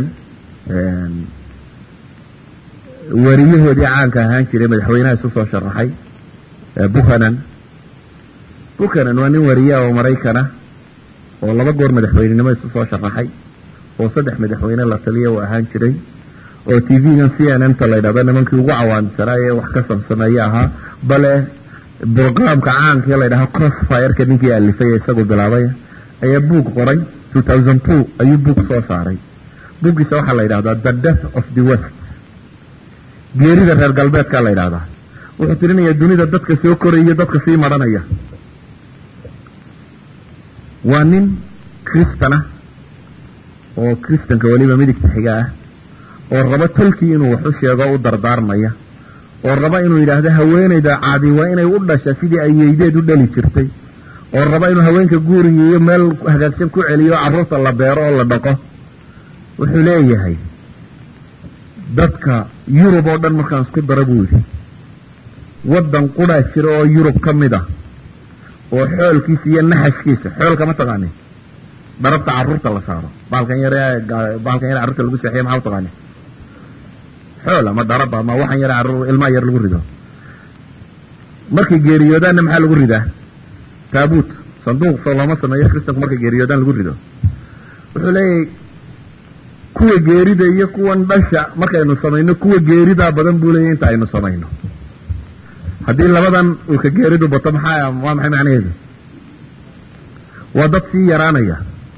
wariyahoodii caanka ahaan jiray madaxweynaha isu soo sharaxay Buchanan waa nin wariye oo Mareykan ah oo 2 goor madaxweynenimo isu soo sharaxay oo 3 madaxweyne la taliyo oo ahaan jiray oo TV-gan CNN ta la yiraahdo nimankii ugu cawaansanaa ee wax ka samsameeyay ahaa bale programka caanka la yiraahdo Crossfire ka ninkii alifay isagoo bilaabay ayaa book qoray 2002 ayuu book soo saaray bookgiisa waxa la yiraahdaa The Death of the West geerida reer galbeedka la yiraahdaa wuxuu tirinayaa dunida dadka soo koraya dadka sii maranaya waa nin kristana oo kristanka waliba midigta xiga ah oo raba tolkii inuu wax u sheego u dardaarmaya oo raba inuu yiraahdo haweeneyda caadi waa inay u dhashay sidii ayeedeed u dhali jirtay oo raba inuu haweenka guuriyo iyo meel hagaagsan ku celiyo carruurta la beero oo la dhaqo wuxuu leeyahay dadka Europe oo dhan markaan isku daro buu yiri wadan qura jiro oo Europe ka mid ah oo xoolkiisa iyo naxashkiisa xoolka ma taqaanay darabta carruurta la saaro baalkan yar carruurta lagu saxiyo maxaa taqaanay xool ama daraba ma waxan yar carruur ilma yar lagu rido markii geeriyoodana maxaa lagu ridaa taabut sanduuq salama sameeyo kristanku markii geeriyoodana lagu rido wuxuu leeyahay kuwa geerida iyo kuwan dhasha markaynu sameeyno kuwa geerida badan buu leeyahay inta aynu sameeyno hadii labadan uu ka geeridu bato maxaa macnaheedu waa dad sii yaraanaya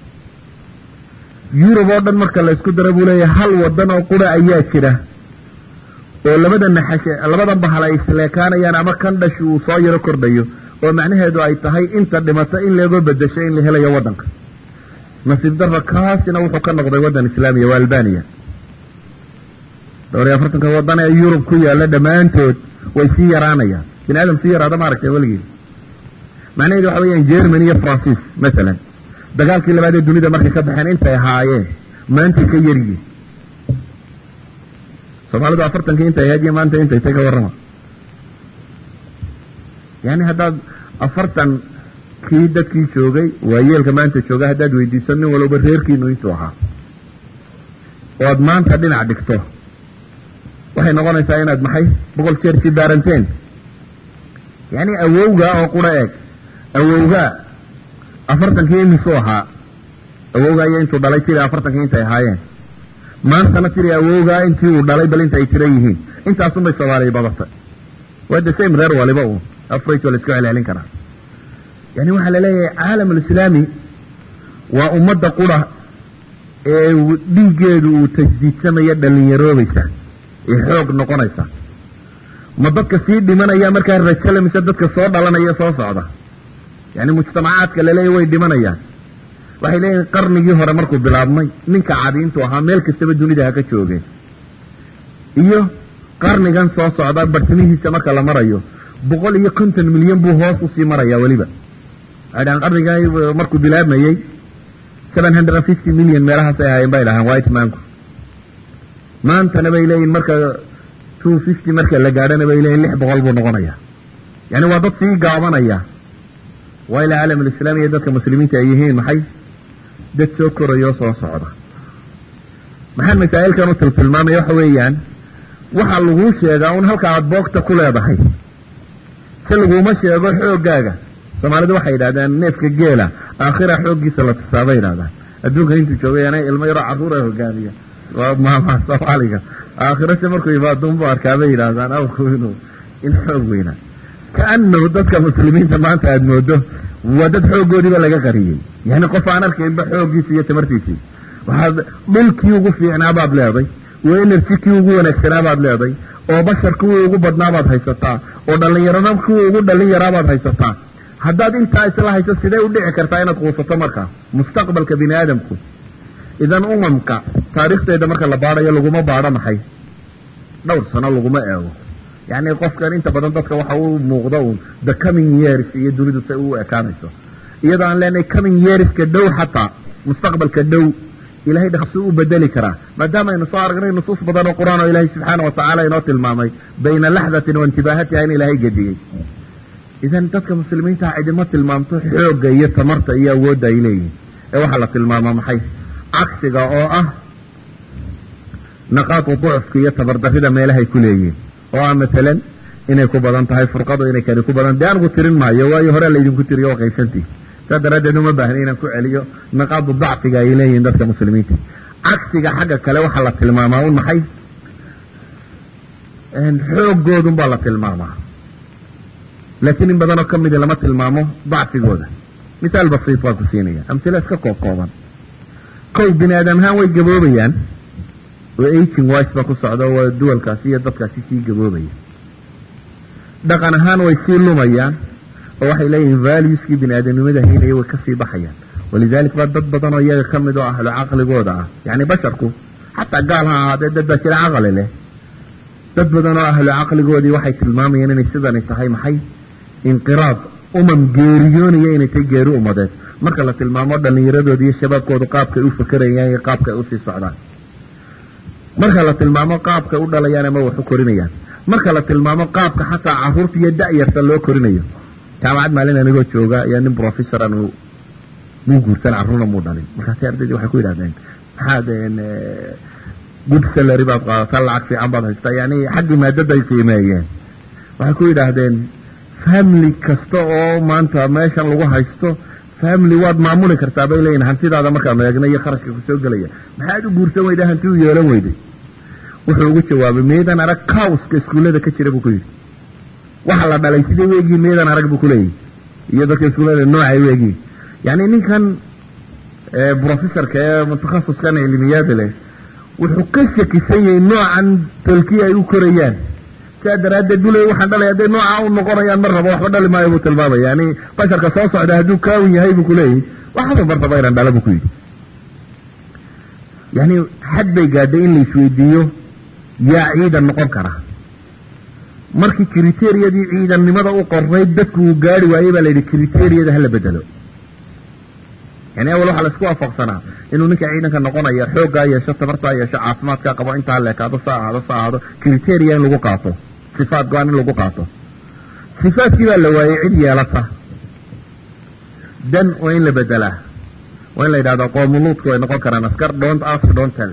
Europe oo dhan marka la isku daro buu leeyahay hal wadan oo qura ayaa jira oo labadan bahal ay isleekaanayaan ama kan dhashu uu soo yaro kordhayo oo macnaheedu ay tahay inta dhimata in laga bedesho in la helayo wadanka nasiib darro kaasina wuxuu ka noqday wadan islaamiga waa Albania dowladda Afrika wadan ee Europe ku yaala dhamaantood way sii yaraanayaan in aadam sii yaraada ma aragtay waligii macnaheedu waxa weeyaan Germany iyo France mesela dagaalkii labaad ee dunida markay ka baxeen intay ahaayeen maanta ka yariyeen Soomaalidu 40 intay ahayd maanta intay taga warrama yani haddaad 40 kii dadkii joogay waayeelka maanta jooga haddaad weydiiso nin walba reerkiinu intuu ahaa oo aad maanta dhinac dhigto waxay noqonaysaa inaad maxay 100 jeer si daaranteen yani awowga oo qura eeg awowga 40 kii intuu ahaa awowga ayaa intuu dhalay tiri 40 kii intay ahaayeen maantana tiri awowga intii uu dhalay bal intay tira yihiin intaas unbay Soomaaliya badatay waa the same reer waliba uu afreet wala isku celcelin karaa yani waxa la leeyahay caalamul islaami waa ummadda qura ee dhiigeedu uu tajdiidsamaya dhalinyaroobaysa ee xoog noqonaysa ma dadka sii dhimanaya markaa rajale mise dadka soo dhalanaya soo socda yani mujtamacaadka la leeyahay way dhimanayaan waxay leeyihiin qarnigii hore markuu bilaabmay ninka cadiintu ahaa meel kastaba dunida ha ka joogeen iyo qarnigan soo socda bartamihiisa marka la marayo 150 milyan buu hoos u sii maraya waliba adaan qarnigan markuu bilaabmayay 750 milyan meelahaas ay ahaayeen bay dhahaan white manku maantana bay leeyihiin marka 250 marka la gaadhana bay leeyihiin 600 buu noqonaya yani waa dad sii gaabanaya waa ila caalamul islaami iyo dadka muslimiinta ay yihiin maxay dad soo korayo soo socda maxaan masaa'ilkan u tilmaamay waxa weeyaan waxa lagu sheegaa un halka aad boogta ku leedahay si laguma sheego xoogaaga Soomaalidu waxay yiraahdaan neefka geela aakhira xoogiisa la tisaabay yiraahdaan adduunka intuu joogayna ilmo yar caruur ah hogaamiya waa maama Soomaaliga aakhira si markuu yimaado buu arkaabay yiraahdaan aw kuwinu in xoog weyna kaanna dadka muslimiinta maanta aad moodo wadad xoogoodiba laga qariyay yani qof aan arkaynba xoogiisa iyo tamartiisa waxa dhulkii ugu fiicnaa baad leeday waa energy ugu wanaagsanaa baad leeday oo basharkii ugu badnaa baad haysataa oo dhalinyarada ugu dhalinyarada baad haysataa haddaad intaa isla hayso sidee u dhici kartaa inaad quusato marka mustaqbalka bini aadamku idan umamka taariikhdeeda marka la baarayo laguma baaro maxay dhowr sano laguma eego yani qofkan inta badan dadka waxa uu muuqdo the coming years iyo dunidu say u ekaanayso iyadoo aan leenahay coming years ka dhow xataa mustaqbalka dhow ilaahay dhaqso u bedeli karaa maadaama aynu soo aragnay nusuus badan oo quraan oo ilaahay subxaanahu wa ta'ala inoo tilmaamay bayna laxdatin wa intibaahatiha in ilaahay gadiyay idan dadka muslimiinta cidima tilmaamto xoogga iyo tamarta iyo awoodda ay leeyihiin ee waxa la tilmaamaa maxay cagsiga oo ah naqaatu ducfka iyo tabardarrida meelahay ku leeyihiin oo ah matalan inay ku badan tahay furqadu inay kani ku badan dee anigu tirin maayo waayo hore laydinku tiriyo oo qaybsantii saa daraaddeed uma baahna inaan ku celiyo naqaadu dacfiga ay leeyihiin dadka muslimiinta cagsiga xagga kale waxaa la tilmaamaa un maxay xooggoodun baa la tilmaamaa laakiin in badanoo ka mida lama tilmaamo dacfigooda misaal basiit waa ku siinaya amtila iska kooban kow bini aadam ahaan way gaboobayaan oo aging wise baa ku socda waa duwalkaasi iyo dadkaasi sii gaboobaya dhaqan ahaan way sii lumayaan oo waxay leeyihiin valueskii bini aadamnimada haynaya way ka sii baxayaan walidaalika baa dad badan oo iyaga ka mid oo ahlo caqligooda ah yani basharku xataa gaal ha ahaadee dad baa jira caqli leh dad badan oo ahlo caqligoodii waxay tilmaamayaan inay sidani tahay maxay inqiraad geeriyoonaya inay tahay geeri umadeed marka la tilmaamo dhallinyaradooda iyo shabaabkoodu qaabkay u fakerayaan iyo qaabkay usii socdaan marka la tilmaamo qaabkay u dhalayaan ama wax u korinayaan marka la tilmaamo qaabka xataa caruurta iyo da'yarta loo korinayo jaamacad maalin anigoo jooga ayaa nin professor anu muu guursan carruurna muu dhalin markaasi ardaydii waxay ku yidhahdeen maxaad good salary baad qaadataa lacag fiican baad haystaa yani xaggii maadaday qiimeeyeen waxay ku yidhaahdeen family kasta oo maanta meeshan lagu haysto family waad maamuli kartaa bay leeyihin hantidaada markaan eegna iyo kharashka kusoo gelaya maxaad u guursan weyday hanti u yeelan weyday wuxuu ugu jawaabay meedan arag cowska iskuullada ka jira buu ku yidhi waxa la dhalay sidee weegii meedan arag buu ku leeyahy iyo dadka iskuullada noocay weegii yani ninkan professorka ee mutakhasuskan cilmiyaada leh wuxuu ka shakisan yahay noocan tolkii ay u korayaan saa daraaddeed buu leeyahy waxaan dhalay hadday nooca u noqonayaan mar rabo waxba dhali maayo buu tilmaamaya yani basharka soo socda hadduu kaawin yahay buu ku leeyahy waxba mar raba inaan dhala buu ku yidhi yani xad bay gaadhay in la isweydiiyo yaa ciidan noqon kara markii kriteriyadii ciidannimada u qornayd dadku uu gaari waayey baa la yidhi kriteriyada hala bedelo yani awal waxaa la isku waafaqsanaa inuu ninka ciidanka noqonaya xooggaa yeesho tabartaa yeesho caafimaadkaa qabo intaa leekaado sa ahaado kriteria in lagu qaato sifaat go-aan in lagu qaato sifaadkii baa la waayey cid yeelata dan waa in la bedelaa waa in la yidhahdo qoomuluudku way noqon karaan askar don't ask don't tell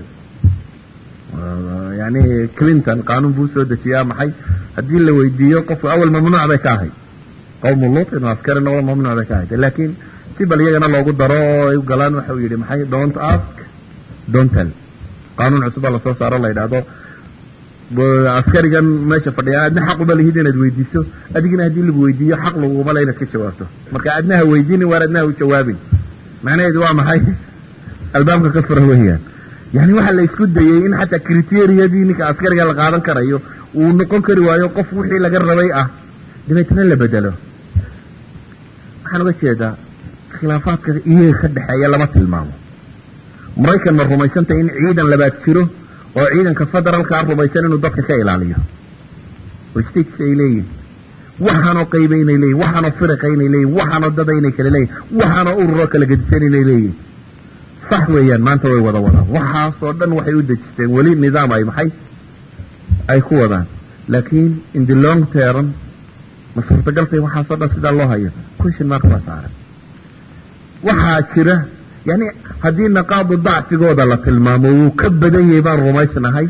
yani Clinton qaanuun buu soo dejiyaa maxay haddii la weydiiyo qofku awal mamnuuc bay ka ahayd qoomuluud inuu askari noqdo mamnuuc bay ka ahayd laakiin si bal iyagana loogu daro oo ay u galaan waxa uu yidhi maxay don't ask don't tell qaanuun cusub la soo saaro la yidhaahdo askarigan meesha fadhiya adna xaq uma lihid inaad weydiiso adigina haddii lagu weydiiyo xaq laguma le inaad ka jawaabto marka adnaha weydiini waar adnaha u jawaabin macnaheedu waa maxay albaabka ka fura weeyaan yani waxa la isku dayay in xataa kriteeriyadii ninka askariga la qaadan karayo uu noqon kari waayo qof wixii laga rabay ah dabeetana la bedelo waxaan uga jeedaa khilaafaadka iyaga ka dhexeeya lama tilmaamo maraykan ma rumaysantay in ciidan labaad jiro oo ciidanka federaalka rumaysan inuu dadka ka ilaaliyo oo states ay leeyihin waxaanoo qayba inay leeyihin waxaanoo firiqa inay leeyihin waxaanoo dada inay kala leeyihin waxaanoo ururo kala gedisan inay leeyihin sax weeyaan maanta way wada wadaan waxaasoo dhan waxay u dejisteen weli nidaam ay maxay ay ku wadaan laakiin in the long term ma suurtagaltay waxaasoo dhan sidaa loo hayo question mark baa saaran waxaa jira yani haddii naqaadu dacfigooda la tilmaamo wuu ka badan yahay baan rumaysnahay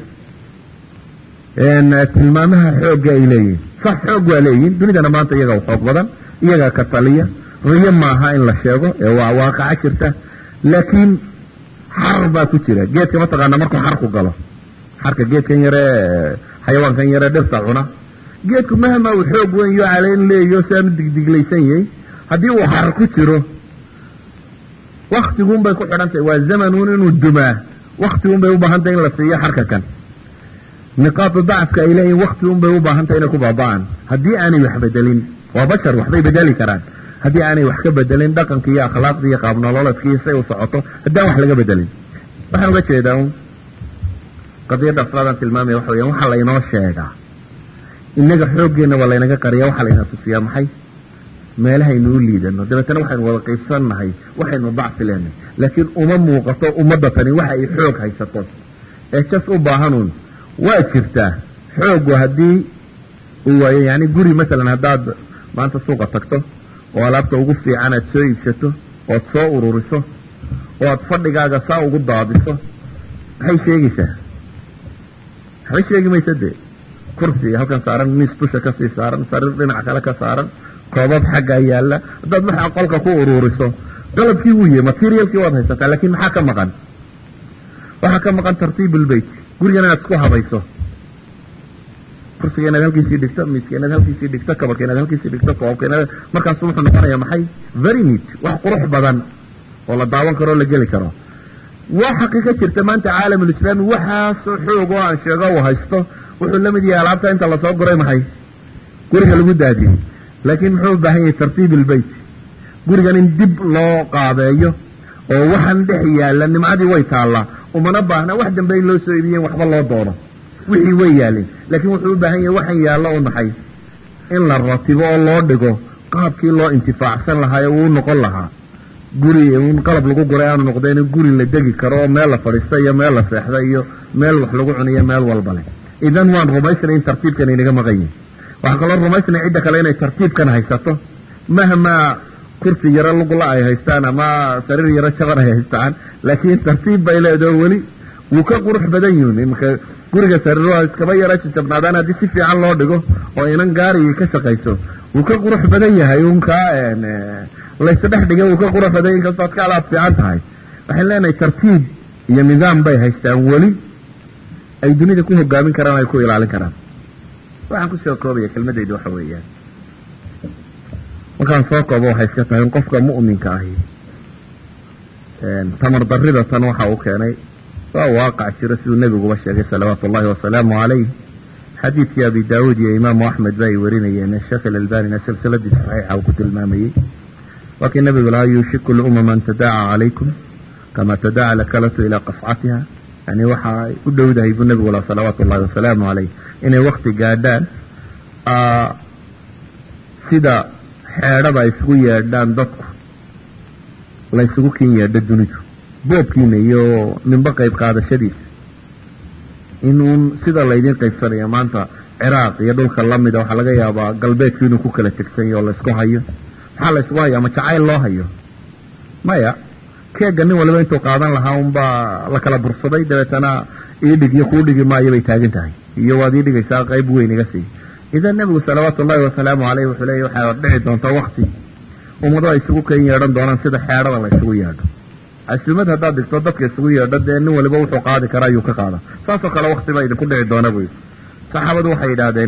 tilmaamaha xoogga ay leeyihin sax xoog waa leeyihin dunidana maanta iyagaa u xoog badan iyagaa ka taliya riyo maaha in la sheego ee waa waaqaca jirta laakiin xar baa ku jira geedka mataqaana markuu xar ku galo xarka geedkan yare xayawaankan yare dhirta cuna geedku mahama uu xoog weyn iyo caleen leeyo saanu digdiglaysan yahay haddii uu xar ku jiro waktiguun bay ku xidhan tahay waa zamanuun inuu dumaa waktiguun bay u baahan tahay in la siiyo xarka kan niqaadu dacfka ay leeyihin waktiguun bay u baahan tahay inay ku baaba'aan haddii aanay wax bedelin waa bashar waxbay bedeli karaan haddii aanay wax ka bedelin dhaqanka iyo akhlaaqda iyo qaabnolooladkii say u socoto haddaan wax laga bedelin waxaan uga jeedaa un qadiyadda afraadaan tilmaamaya waxa weyaan waxaa laynoo sheegaa innaga xooggeenna waa laynaga qariya waxaa layna tusiyaa maxay meelahaynu u liidano dabeetana waxaynu wada qaybsannahay waxaynu dacfi leenahay laakiin uma muuqato ummadda tani waxa ay xoog haysato ee jas u baahanuun waa jirtaa xooggu haddii uu waayo yani guri masalan haddaad maanta suuqa tagto oo alaabta ugu fiican aad soo iibsato ood soo ururiso oo aad fadhigaaga saa ugu daadiso maxay sheegaysaa waxbay sheegi maysa dee kursi halkan saaran miis dusha kasii saaran sariir dhinac kale ka saaran koobab xaggaa yaalla haddaad waxaa qolka ku ururiso qalabkii wuu yahay materialkii waad haysataa laakiin maxaa ka maqan waxaa ka maqan tartiibulbeyt gurigan inaad isku habayso kursiga inaad halkiisii dhigto miiska inaad halkiisii dhigto kabadka inaad halkiisii dhigto koobka inaad markaasu wuxuu noqonayaa maxay very neat wax qurux badan oo la daawan karo o la geli karo waa xaqiiqa jirta maanta caalamulislaami waxaasoo xoog oo aan sheego uu haysto wuxuu la mid yahay alaabta inta lasoo guray maxay guriga lagu daadiyey laakiin muxuu u baahan yahay tartiibulbeyt gurigan in dib loo qaabeeyo oo waxaan dhex yaalla nimcadii way taallaa umana baahna wax dambe in loo soo iibiyeen waxba loo doono wixii way yaalleen laakiin wuxuu u baahan yahay waxaan yaallo oo maxay in la ratibo oo loo dhigo qaabkii loo intifaacsan lahaa ee uu noqon lahaa guri un qalab lagu guray aanu noqdeen in guri la degi karo oo meel la fadhiista iyo meel la seexda iyo meel wax lagu cuniyo meel walba leh idan waan rumaysnay in tartiibkan inaga maqan yihin waxaan kaloo rumaysnay cidda kale inay tartiibkan haysato mahmaa kursi yaro lugla ay haystaan ama sariir yaro jaban ay haystaan laakiin tartiib bay leedaho weli wuu ka qurux badan yihin imaka guriga sariiruha iskaba yaro jajabnaadaan haddii si fiican loo dhigo oo inan gaarigii ka shaqayso wuu ka qurux badan yahay unkaa laysdhex dhiga wuu ka qurux badan yahay inkastoo ad ka alaab fiican tahay waxaan leenahay tartiib iyo nidaam bay haystaan weli ay dunida ku hogaamin karaan ay ku ilaalin karaan waxaan kusoo koobaya kelmadaydu waxa weeyaan markaan soo koobo waxay iska tahay in qofka mu'minka ahi tamar darrida tan waxa uu keenay waa waaqac jiro siduu nebiguba sheegay salawaatu ullahi wasalaamu calayh xadiidkii abi daawuud iyo imaamu axmed ba ay warinayeen sheekh ilalbanina silsiladiisa saxiixa uu ku tilmaamayey waa kii nebigu lahaa yuushiku lumama an tadaaca calaykum kama tadaaca lakalatu ilaa qascatiha yani waxa ay u dhowdahay buu nebigu lahaa salawaatu ullahi wasalaamu calayh inay wakti gaadhaan sida xeedhada ay isugu yeedhaan dadku la isugu kin yeedho dunidu boobkiina iyo ninba qayb qaadashadiisa inuun sida laydin qaybsanaya maanta ciraaq iyo dhulka lamida waxaa laga yaabaa galbeedku inuu ku kala tegsan yaho laysku hayo maxaa laysku hayo ama jacayl loo hayo maya keega nin waliba intuu qaadan lahaa unbaa la kala bursaday dabeetana iidhig iyo kuu dhigi maayo bay taagan tahay iyo waad ii dhigaysaa qayb weyn iga sii idan nebigu salawaatu ullahi wasalaamu caleyh wuxuu leeyahy waxaa dhici doonta wakti ummado ay isugu kan yeedhan doonaan sida xeedhada la isugu yeedho casuumad haddaad dhigto dadka isugu yeedho dee nin waliba wuxuu qaadi karaa ayuu ka qaada saasoo kale wakti baa idinku dhici doona buy saxaabadu waxay yidhaahdeen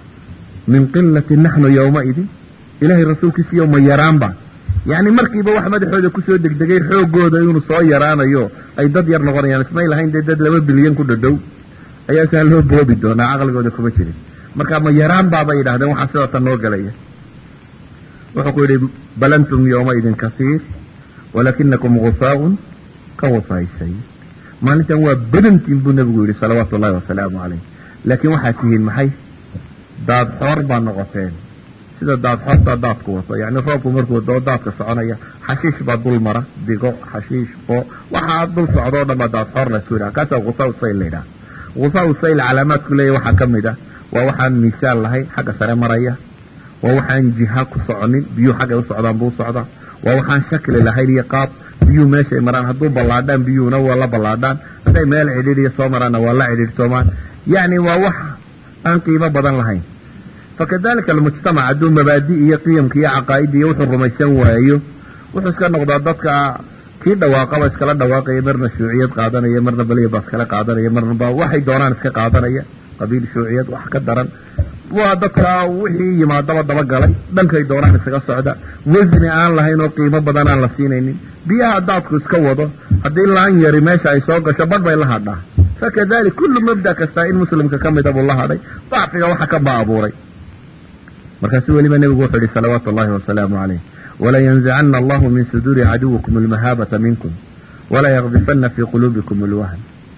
min qilatin naxnu yowmaidin ilaahay rasuulkiisiiyo ma yaraanba yacni markiiba wax madaxooda kusoo degdegay xoogooda inuu soo yaraanayo ay dad yar noqonayaan ismay lahayn dee dad 2 bilyan ku dhadhow ayaa saa loo boobi doonaa caqligooda kuma jirin marka ma yaraan baabay yidhahdeen waxaa sidoo tan noo galaya wuxuu ku yidhi bal antum yowmaidin kasiir walakinakum gusaaun ka wasaysay maalintan waa badantiin buu nebigu yidhi salawaatu ullahi wasalaamu caleyh laakiin waxaad tihiin maxay daad xoor baa noqoteen sida daad xoortaa daadku wato yacni roobku markuu doo daadka soconaya xashiish baa dul mara digo xashiish bo waxaa dul socdo o dhan baa daad xoor laysu yidhaha kaasaa gusaa usayl la yidhaha gusaa usayl calaamaadku leeyahy waxaa ka mid ah waa waxaan miisaan lahayn xagga sare maraya waa waxaan jiha ku soconin biyuhu xaggay u socdaan buu socdaa waa waxaan shakli lahayn iyo qaab biyuhu meeshay maraan hadduu ballaadhaan biyuhuna waa la ballaadhaan hadday meel cidhiidhiya soo maraanna waa la cidhiidhtoomaan yacni waa wax aan qiimo badan lahayn fakadalika almujtamac hadduu mabaadi iyo qiyamka iyo caqaa'ida iyo wuxuu rumaysan waayo wuxuu iska noqdaa dadka kii dhawaaqaba iskala dhawaaqaya marna shuuciyad qaadanaya marna baliyabas kala qaadanaya marnaba waxay doonaan iska qaadanaya qabiil shuuciyad wax ka daran waa dadka wixii yimaadaba dabagalay dhankay doonaan isaga socda wasni aan lahayn oo qiimo badan aan la siinaynin biyaha daadku iska wado haddii laan yari meesha ay soo gasho badh bay la hadhaa fakadalik kullu mabda kasta in muslimka ka mida buu la hadhay dacfiga waxa ka baabuuray markaasuu weliba nebigu wuxuu yihi salawaatu ullahi wasalaamu caleyh walayanzicana allahu min suduuri caduwikum almahaabata minkum walaa yakdifana fii quluubikum alwahn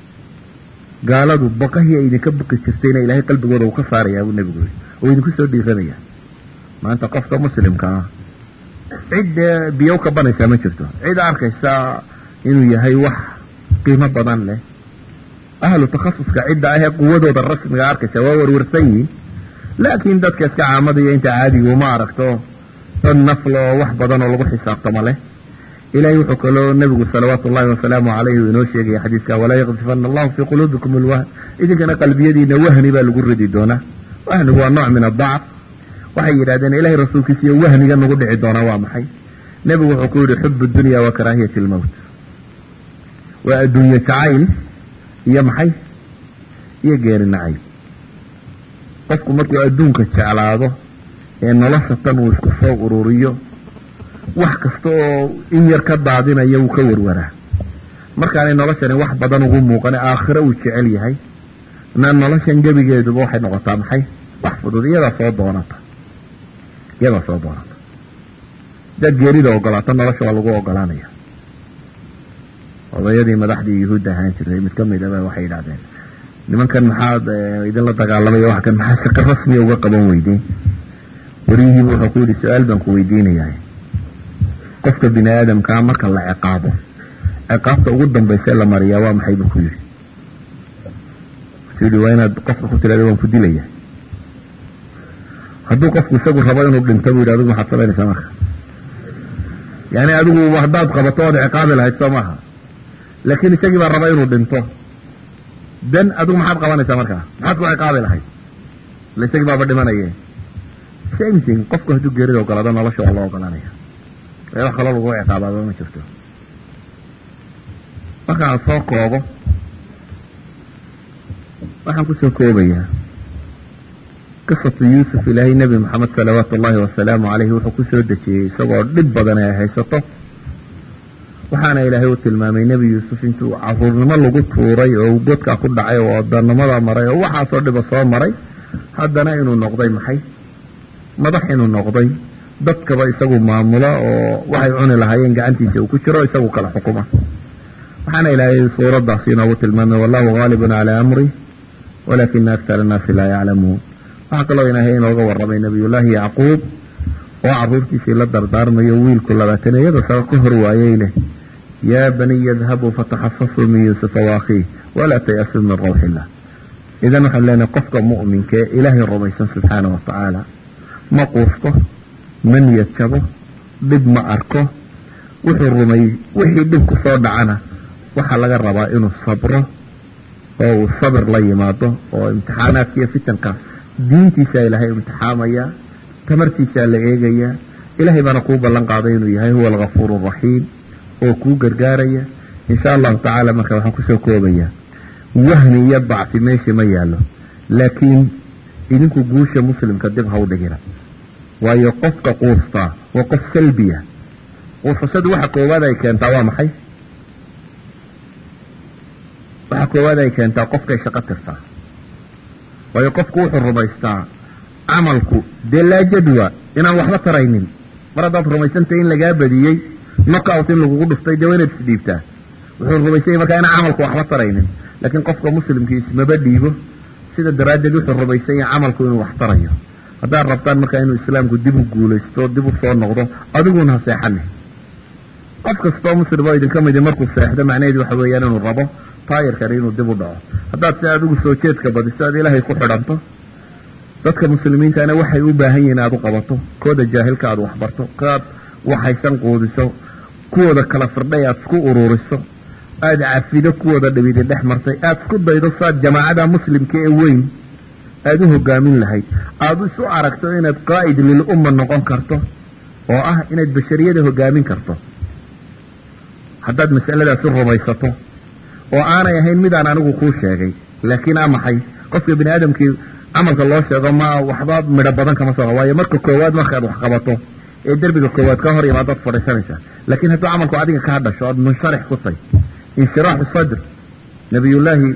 gaaladu baqahii ay idinka baqi jirtayna ilaahay qalbigooda uu ka saarayaa buu nebigu yihi oo idinku soo dhiiranaya maanta qofka muslimka ah cid biyow ka banaysaa ma jirto cid arkaysa inuu yahay wax qiimo badan leh ahlu takhasuska cidda ahee quwadooda rasmiga arkaysa waa warwarsan yihiin laakiin dadka iska caamada iyo inta caadiga uma aragto dad nafl oo wax badan oo lagu xisaabtamo leh ilahay wuxuu kaloo nebigu salawaatu ullahi wasalaamu caleyhi uu inoo sheegaya xadiiska walaa yakdifana allahu fii quluubikum alwahn idinkana qalbiyadiina wahni baa lagu ridi doonaa wahnigu waa nooc min adacf waxay yidhahdeen ilahay rasuulkiisa iyo wahniga nagu dhici doonaa waa maxay nebigu wuxuu ku yidhi xubu dunya wa karaahiyati almowt waa adduunye jacayl iyo maxay iyo geeri nacayb qofku markuu adduunka jeclaado ee nolosha tan uu isku soo ururiyo wax kasta oo in yar ka daadinaya wuu ka warwaraa markaanay noloshani wax badan ugu muuqane aakhiro uu jecel yahay na noloshan gebigeeduba waxay noqotaa maxay wax fudud iyadaa soo doonata dad geerida ogolaata nolosha waa lagu ogolaanaya odayadii madaxdii yuhuudda ahaan jirtay mid ka midaba waxay yidhahdeen nimankan maxaad idinla dagaalamaya wax kan maxaa shaqo rasmiya uga qaban weydeen wariyihiiba wuxuu ku yidhi su-aal baan ku weydiinayaa qofka bini aadamkaa marka la ciqaabo ciqaabta ugu dambaysa la mariyaa waa maxay buu ku yidhi wuxuu yidhi waa inaad qofka ku tirahda waan ku dilaya hadduu qofku isagu rabo inuu dhinto buu yidhi adigu maxaad samaynaysaa marka yani adigu haddaad qabato ood ciqaabi lahayd soo maaha laakiin isagii baa raba inuu dhinto dan adigu maxaad qabanaysaa markaa maxaad ku ciqaabi lahayd ila isagii baaba dhimanaye same thing qofku hadduu geerida ogolaado nolosha waa loo ogolanaya wax kaloo lagu ciqaabaaba ma jirto markaan soo koobo waxaan kusoo koobayaa qisatu yuusuf ilaahay nebi moxamed salawaatu ullahi wasalaamu caleyhi wuxuu kusoo dejiyey isagoo dhib badan ay haysato waxaana ilaahay u tilmaamay nebi yuusuf intuu caruurnimo lagu tuuray oo uu godkaa ku dhacay oo wadanimada maray oo waxaasoo dhiba soo maray haddana inuu noqday maxay madax inuu noqday dadkaba isagu maamula oo waxay cuni lahaayeen gacantiisa uu ku jiro isagu kala xukuma waxaana ilaahay suuraddaasi inoogu tilmaamay wallahu gaalibun calaa amri walaakina aktar annaasi laa yaclamuun waxaa kaloo ilaahay inooga warramay nabiyullaahi yacquub oo carruurtiisii la dardaarmayo wiilku 20 sano ka hor waayey leh yaa baniya idhabuu fataxasasuu min yuusufa waakhiih walaa tayasuu min rawxi illah idan waxaan leenahay qofka mu'minka ee ilaahay rumaysan subxaana wa tacaala ma quusto ma niyad jabo dhib ma arko wixii dhib ku soo dhacana waxaa laga rabaa inuu sabro oo uu sabir la yimaado oo imtixaanaadka iyo fitanka diintiisa ilaahay imtixaamaya tamartiisa la eegaya ilaahay baana kuu ballan qaaday inuu yahay huwa alghafuuru raxiim oo kuu gargaaraya insha allahu tacaala marka waxaan kusoo koobaya wahni iyo bacfi meesha ma yaallo laakiin idinku guusha muslimka dib ha u dhigina waayo qofka quustaa waa qof salbiya quusashadu waxa koowaad ay keentaa waa maxay waxa koowaad ay keentaa qofkay shaqo tirtaa waayo qofku wuxuu rumaystaa camalku dee laa jadwa inaan waxba taraynin mar haddaad rumaysantay in lagaa badiyey knockout in lagugu dhuftay dee waa inaad isdhiibtaa wuxuu rumaysanyay markaa inaan camalku waxba taraynin laakiin qofka muslimkiis maba dhiibo sida daraaddeed wuxuu rumaysan yahay camalku inuu wax tarayo haddaad rabtaan markaa inuu islaamku dib u guulaysto dib u soo noqdo adiguna ha seexane qof kastoo muslim oo idinka midi markuu seexdo macnaheedu waxa weeyaan inuu rabo taayirkani inuu dib u dhaco haddaad si adigu soo jeedka badiso aad ilaahay ku xidhanto dadka muslimiintana waxay u baahan yihiin aad u qabato kooda jaahilka aad waxbarto kaad waxaysan quudiso kuwooda kala firdhay aad isku ururiso aad cafido kuwooda dhibidi dhex martay aad isku daydo saad jamaacada muslimka ee weyn aad u hogaamin lahayd aad isu aragto inaad qaa'id lil umma noqon karto oo ah inaad bashariyada hogaamin karto haddaad masaladaasi rumaysato oo aanay ahayn midaan anigu kuu sheegay laakiin aa maxay qofka bini aadamkii camalka loo sheego ma waxba midho badan kama soo waayo marka koowaad markaad wax qabato ee derbiga koowaad ka hor yimaadaad fadhiisanaysaa laakiin hadduu camalku adiga kaa dhasho aad munsharax ku tahay inshiraaxu sadr nabiyullaahi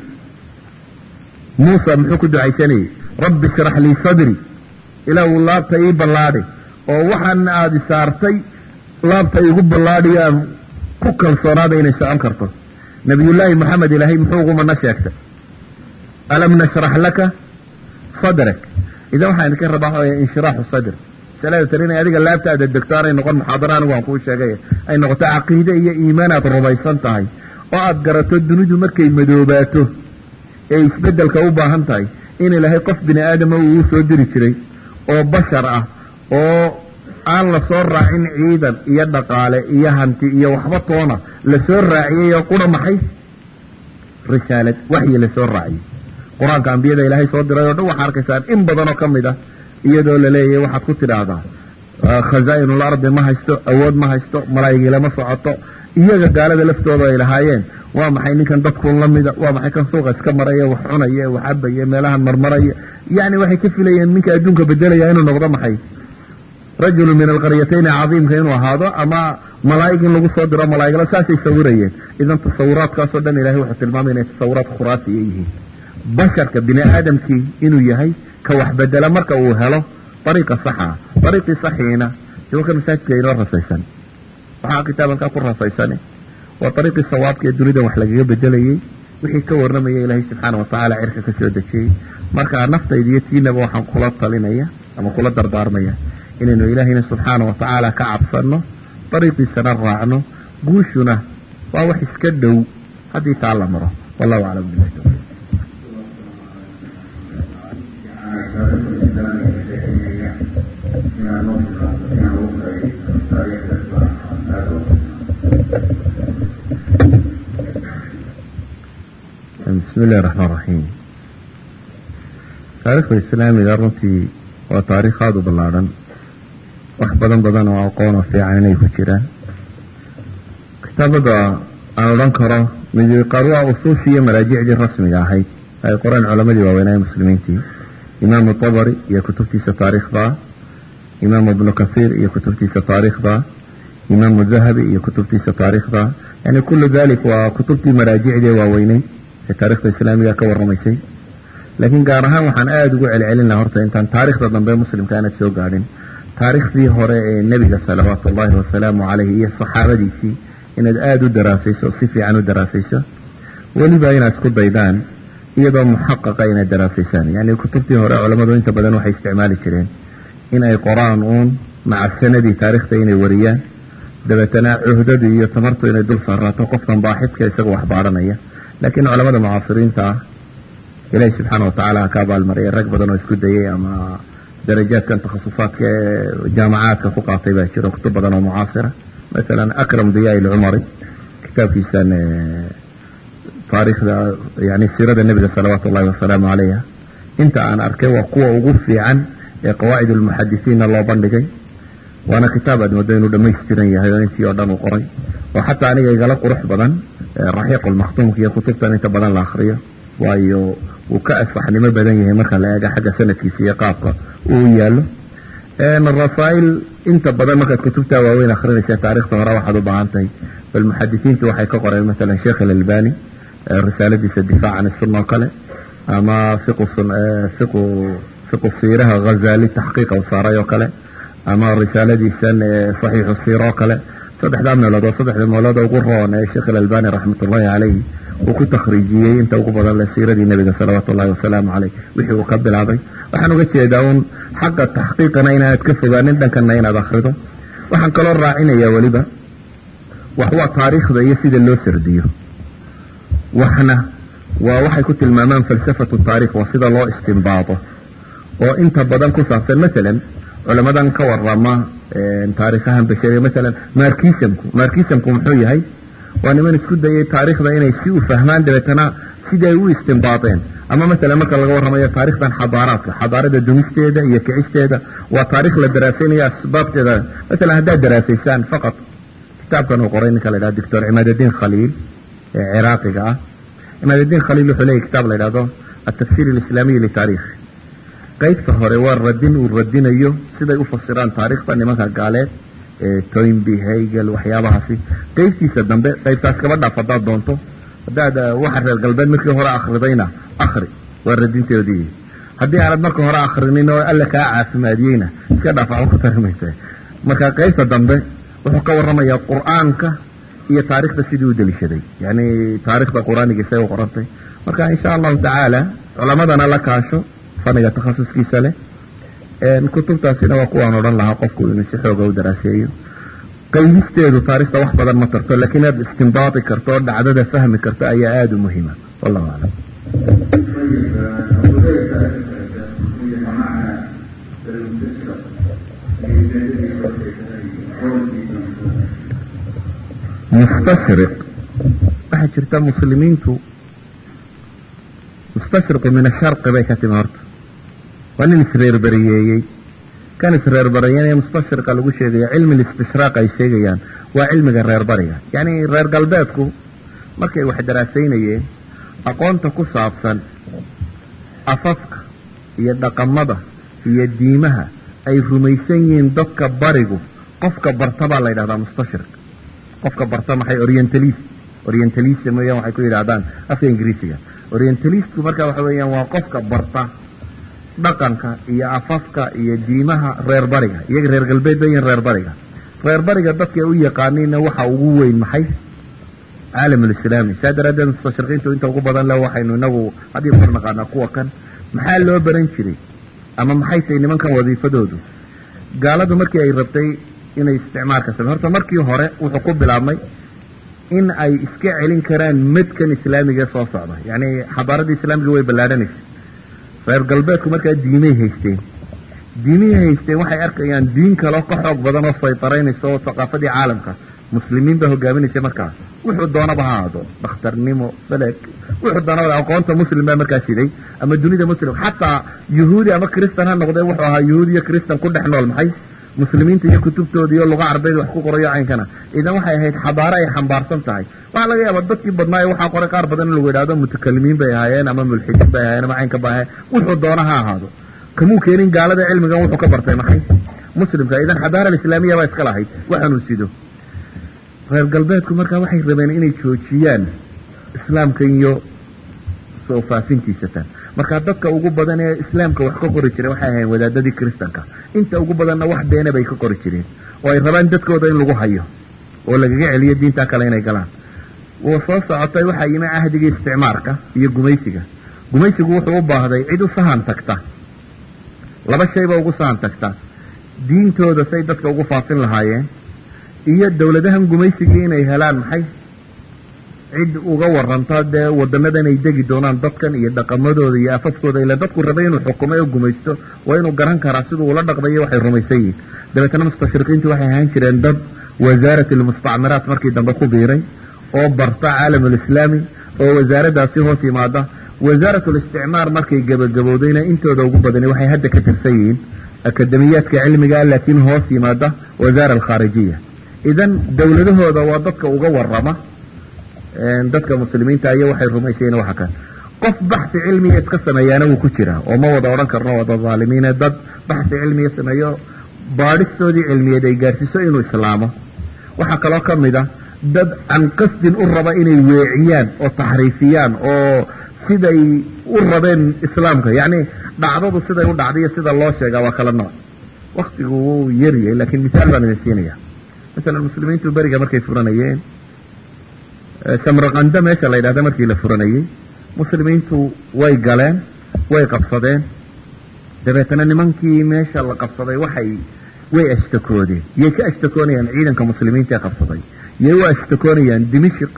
muusa muxuu ku ducaysanayey rabbi ishrax lii sadri ilaahu laabta ii ballaadhi oo waxaana aada isaartay laabta igu ballaadhiyo aan ku kalsoonaada inay socon karto nabiyullaahi maxamed ilaahay muxuu ugumana sheegtay alam nashrax laka sadrak idan waxaan idinka rabaa inshiraaxu sadr masalada tani inay adiga laabtaada degto aanay noqon muxaadara anigu aan kuu sheegay ay noqoto caqiide iyo iimaan aad rumaysan tahay oo aad garato dunidu markay madoobaato ee isbeddelka u baahan tahay in ilaahay qof bini aadama uu soo diri jiray oo bashar ah oo aan la soo raacin ciidan iyo dhaqaale iyo hanti iyo waxba toona la soo raaciyey oo qura maxay risaalad waxyi la soo raaciyey qur-aanka ambiyada ilaahay soo diray oo dhan waxaa arkaysaan in badanoo ka mid ah iyadoo la leeyahay waxaad ku tidhaahdaa khazaa'inul ardi ma haysto awood ma haysto malaa'igii lama socoto iyaga gaalada laftooda ay lahaayeen waa maxay ninkan dadkuun la mida waa maxay kan suuqa iska maraya wax cunaya wax cabaya meelahan marmaraya yacni waxay ka filayeen ninka adduunka bedelaya inuu noqdo maxay rajulu min alqaryatayni cadiimka inuu ahaado ama malaa'ig in lagu soo diro malaa'igla saasay sawirayeen idan tasawuraadkaasoo dhan ilahay wuxuu tilmaamay inay tasawuraad khuraafiya yihiin basharka bini aadamkii inuu yahay ka wax bedela marka uu helo dariiqa saxa dariiqii saxiina siwakan masaajidka inoo rasaysan waxaa kitaabalkaa ku rasaysane waa dariiqii sawaabka ee dunidan wax lagaga bedelayey wixii ka warramaya ilaahay subxaana watacaala cirka ka soo dejiyey marka naftayda iyo tiinaba waxaan kula talinaya ama kula dardaarmaya inaynu ilaahayna subxaana watacaala ka cabsanno dariiqiisana raacno guushuna waa wax iska dhow haddii taa la maro wallahu aclam billahi tawfiiq بسم الله الرحمن الرحيم تاريخ الإسلام إذا رنتي وتاريخ هذا بلادن وحبدن وأقوان في عيني كتيران كتاب هذا أنا لنكره من قروء أصوصية مراجع دي رسمية هاي القرآن علماء دي وويناي مسلمين تي إمام الطبري يكتبتي ستاريخ با إمام ابن كثير يكتبتي ستاريخ با إمام الذهبي يكتبتي ستاريخ با يعني كل ذلك وكتبتي مراجع دي وويناي تاريخ الإسلامية كورميسي لكن قارها وحن آد وعلى علنا هرتا إنتان تاريخ ضمن مسلم كانت سو قادين تاريخ فيه هراء النبي صلوات الله وسلامه عليه هي الصحابة ديسي إن آد دراسيسو صفي عنه دراسيسو ولبا يناس كل بيدان إيضا محققة إن الدراسيسان يعني كتبتي هراء علماء وإنت بدن وحي استعمال الشرين إن أي قرآن مع السنة دي تاريخ تين وريان دبتنا عهدد يتمرتو إن دول صارات وقفتا باحث كيساق وحبارنا لكن علماء المعاصرين تا ilaahay subxaana watacaala ha ka abaalmariyay rag badan oo isku dayay ama darajaadkan takhasusaadka ee jaamacaadka ku qaatay baa jiro kutub badan oo mucaasira masalan akram diyaa ilcumari kitaabkiisan taariikhda yani siirada nebiga salawaatu ullahi wasalaamu calayha inta aan arkay waa kuwa ugu fiican ee qawaacid almuxadisiinna loo bandhigay waana kitaab aad moodo inuu dhamaystiran yahay oo intii oo dhan uu qoray oo xataa aniga igala qurux badan raxiiqulmakhtuumka iyo kutubtan inta badan la akriyo waayo wuu ka asaxnimo badan yahay marka la eega xagga sanadkiisa iyo qaabka uu yaallo rasaa'il inta badan markaad kutubtaa waaweyn akrinaysa taarikhda hore waxaad u baahan tahay bal muxadisiintu waxay ka qoreen masalan sheekh alalbani risaaladiisa difaac can sunna oo kale ama fiqu siiraha ghazali taxqiiqa u saaray oo kale ama risaaladiisan saxiixu siira oo kale saddexda meelood ugu roon ee sheekh alalbani raxmatullahi calayhi uu ku takhriijiyey inta ugu badan le siiradii nebiga salawaatu ullahi wasalaamu caleyh wixii uu ka bilaabay waxaan uga jeedaa uun xagga taxqiiqana inaad ka fogaanin dhankana inaad akrido waxaan kaloo raacinayaa weliba wax waa taariikhda iyo sida loo sardiyo waxna waa waxay ku tilmaamaan falsafatu taarikh waa sida loo istinbaado oo inta badan ku saabsan masalan culamadan ka warama taariikhahan bashariya masalan markisamku muxuu yahay waa niman isku dayay taariikhda inay si u fahmaan dabeetana siday u istinbaadeen ama masalan marka laga warramayo taarikhdan xadaarada dumisteeda iyo kicisteeda waa taarikh la daraasaynayo asbaabteeda masalan haddaad daraasaysaan faqad kitaabkan uu qoray ninka la yidhahdo doctor cimaaduddiin khaliil ee ciraaqiga ah cimaaduddiin khaliil wuxuu leeyahy kitaab la yidhahdo altafsiir alislaamiy litaarikh qaybta hore waa radin uu radinayo siday u fasiraan taariikhda nimanka gaaleed toynby hegel waxyaabahaasi qaybtiisa dambe qaybtaas kaba dhaaf haddaad doonto haddaad waxa reer galbeed markii hore akridayna akri waa radintoodii haddii aanad marka hore akrinin oo alla kaa caafimaadiyeyna iska dhaaf waxba ku tarimaysa marka qaybta dambe wuxuu ka warramayaa qur'aanka iyo taariikhda sidii u deliishaday yani taariikhda qur-aaniga isay u qorantay marka insha allahu tacaala culamadana la kaasho faniga takhasuskiisa leh kutubtaasina waa kuwaan odhan lahaa qofku inuu si xooga u daraaseeyo qaybisteedu taarikhda wax badan ma tarto laakiin aad istinbaadi karto oo dhacdada fahmi karto ayaa aada u muhiima wallahu aclam mustashriq waxaa jirta muslimiintu mustashriqu min asharqi bay ka timi horta waa nin isreerbariyeeyey kan isreerbariyeenee mustashriqa lagu sheegaya cilmi listishraaq ay sheegayaan waa cilmiga reer bariga yacni reer galbeedku markay wax daraasaynayeen aqoonta ku saabsan afafka iyo dhaqamada iyo diimaha ay rumaysan yihiin dadka barigu qofka barta baa la yidhahdaa mustashriq qofka barta maxay orientalism weeyaan waxay ku yidhahdaan afka ingiriisiga orientalistku marka waxa weeyaan waa qofka barta dhaqanka iyo afafka iyo diimaha reer bariga iyaga reer galbeed bayin reer bariga dadka u yaqaaniina waxa ugu weyn maxay caalamulislaami saa daraaddeed mustashriqiintu inta ugu badan le waxaynu inagu haddii mar naqaanaa kuwa kan maxaa loo baran jiray ama maxay tahay nimankan wadiifadoodu gaaladu markii ay rabtay inay isticmaalka samey horta markii hore wuxuu ku bilaabmay in ay iska celin karaan madkan islaamiga soo socda yacni xadaaradda islaamiga way ballaadhanaysa reer galbeedku markaa diimay haysteen waxay arkayaan diin kaleo ka xoog badan oo saytaraynaysa oo thaqaafadii caalamka muslimiin baa hogaaminaysa markaa wuxuu doonaba ha aado dhakhtarnimo falek wuxuu doonaba aqoonta muslim baa markaa siday ama dunida muslim xataa yuhuudi ama kristan ha noqdee wuxuu ahaa yuhuudi iyo kristan ku dhex nool maxay muslimiinta iyo kutubtooda iyo luga carbeed wax ku qorayo caynkana idan waxay ahayd xadaaro ay xambaarsan tahay waxaa laga yaabaa dadkii badnaayo waxaa qoray qaar badan in lagu yidhahdo mutakalimiin bay ahaayeen ama mulxidiin bay ahaayeen ama caynka ba ahayen wuxuu doona ha ahaado kamuu keenin gaalada cilmigan wuxuu ka bartay maxay muslimka idan xadaara alislaamiya baa iska lahayd waxaanuu sido reer galbeedku markaa waxay rabeen inay joojiyaan islaamka iyo soo faafintiisatan markaa dadka ugu badan ee islaamka wax ka qori jireen waxay ahayn wadaadadii kristanka inta ugu badanna wax beena bay ka qori jireen oo ay rabaan dadkooda in lagu hayo oo lagaga celiyo diintaa kale inay galaan wuu soo socotay waxaa yimi cahdigii isticmaarka iyo gumaysigu wuxuu u baahday cid u sahan tagta laba shayba ugu sahan tagta diintooda say dadka ugu faafin lahaayeen iyo dawladahan gumaysigii inay helaan maxay cid uga waranta dee wadamadan ay degi doonaan dadkan iyo dhaqamadooda iyo afafkooda ila dadku rabay inuu xukumo oo gumaysto waa inuu garan karaa siduu ula dhaqmayo waxay rumaysan yihiin dabeetana mustashriqiintu waxay ahaan jireen dad wasaarat almustacmiraat markii dambe ku biiray oo barta caalamul islaami oo wasaaraddaasi hoos yimaada wasaaratul isticmaar markay gabagabowdayna intooda ugu badani waxay hadda ka tirsan yihiin akademiyaadka cilmiga laakiin hoos yimaada wasaara alkhaarijiya idan dowladahooda waa dadka uga warama dadka muslimiinta iyo waxay rumaysayeen waxa kan qof baxthi cilmiga iska sameeyana wuu ku jiraa oo ma wada odhan karno wada zaalimiina dad baxthi cilmiga sameeyo baadhistoodii cilmiyeed ay gaarsiiso inuu islaamo waxaa kaloo ka mid ah dad can qasdin u raba inay weeciyaan oo taxriifiyaan oo siday u rabeen islaamka yacni dhacdadu siday u dhacday iyo sida loo sheegaa waa kala nooc waktigu wuu yaryahay laakiin misaal baan idin siinaya masalan muslimiintu beriga markay furanayeen samarqanda meesha la yidhahda markii la furanayey muslimiintu way galeen way qabsadeen dabeetana nimankii meesha la qabsaday way ashtakoodeen yay ka ashtakoonayaan ciidanka muslimiinta ee qabsaday yay u ashtakoonayaan dimashq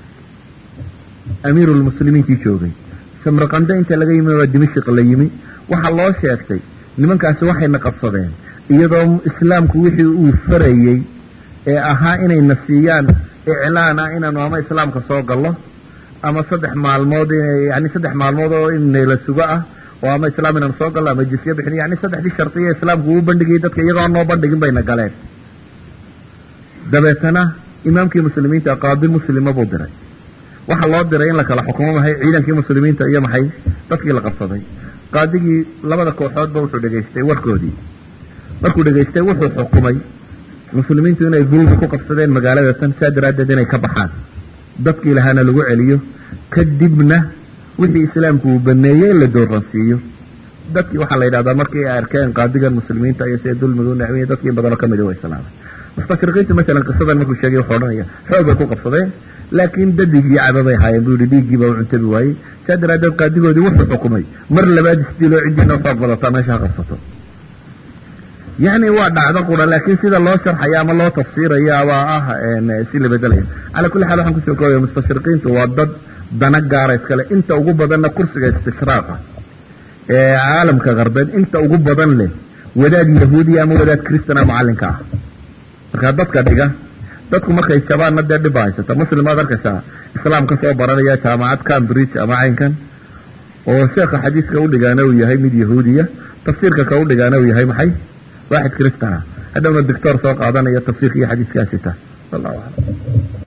amiirulmuslimiintii joogay samarqanda inta laga yimi waa dimashq la yimi waxaa loo sheegtay nimankaasi waxayna qabsadeen iyadoo islaamku wixii uu farayey ee ahaa inayna siiyaan iclaan ah inaanu ama islaamka soo gallo ama 3 maalmood yani 3 maalmood oo in la sugo ah oo ama islaam inaanu soo gallo ama jizya bixin yani 3 shartiye islaamku uu bandhigay dadka iyagoo noo bandhigin bayna galeen dabeetana imaamkii muslimiinta qaadi muslima buu diray waxa loo diray in la kala xukumo maxay ciidankii muslimiinta iyo maxay dadkii la qabsaday qaadigii labada kooxood ba wuxuu dhageystay warkoodii markuu dhageystay wuxuu xukumay muslimiintu inay dulmi ku qabsadeen magaalada tan saadaradeed inay ka baxaan dadkii lahaana lagu celiyo kadibna wixii islaamku uu baneeyay la dooransiiyo dadkii waxaa la yidhahdaa markii ay arkeen qaadigan muslimiinta iyo sida dulmiga u nacmiyay dadkii badan oo ka mid ah way islaamay mustashriqiintu masalan qisadan markuu sheegay wuxuu odhanaya xoog bay ku qabsadeen laakiin dadigii cadabay haayeen buu yidhi dhiiggii baa u cuntabi waayey saadaradeed qaadigoodii wuxuu xukumay mar labaad isdiloo cidiina xoog badataa meesha ha qabsato يعني وضع قرا لكن سيدا الله شرح يا ما الله تفسير يا واه سيل بدلين على كل حال waxaan ku soo koobay mustashriqiintu waa dad dana gaar ah kale inta ugu badan kursiga istishraaqa ee caalamka qarbeed inta ugu badan leh wadaad yahuudi ama wadaad kristaan macallinka ah marka dadka dhiga dadku markay shabaana dib haysata muslimaad arkaysa islaamka soo baranaya jaamacad Cambridge ama aynkan oo sheekha xadiiska u dhigaana uu yahay mid yahuudiya tafsiirka ka u dhigaana uu yahay maxay واحد كريستنا هذا هو الدكتور سوق عضاني التفسير في حديث كاسيتا الله أعلم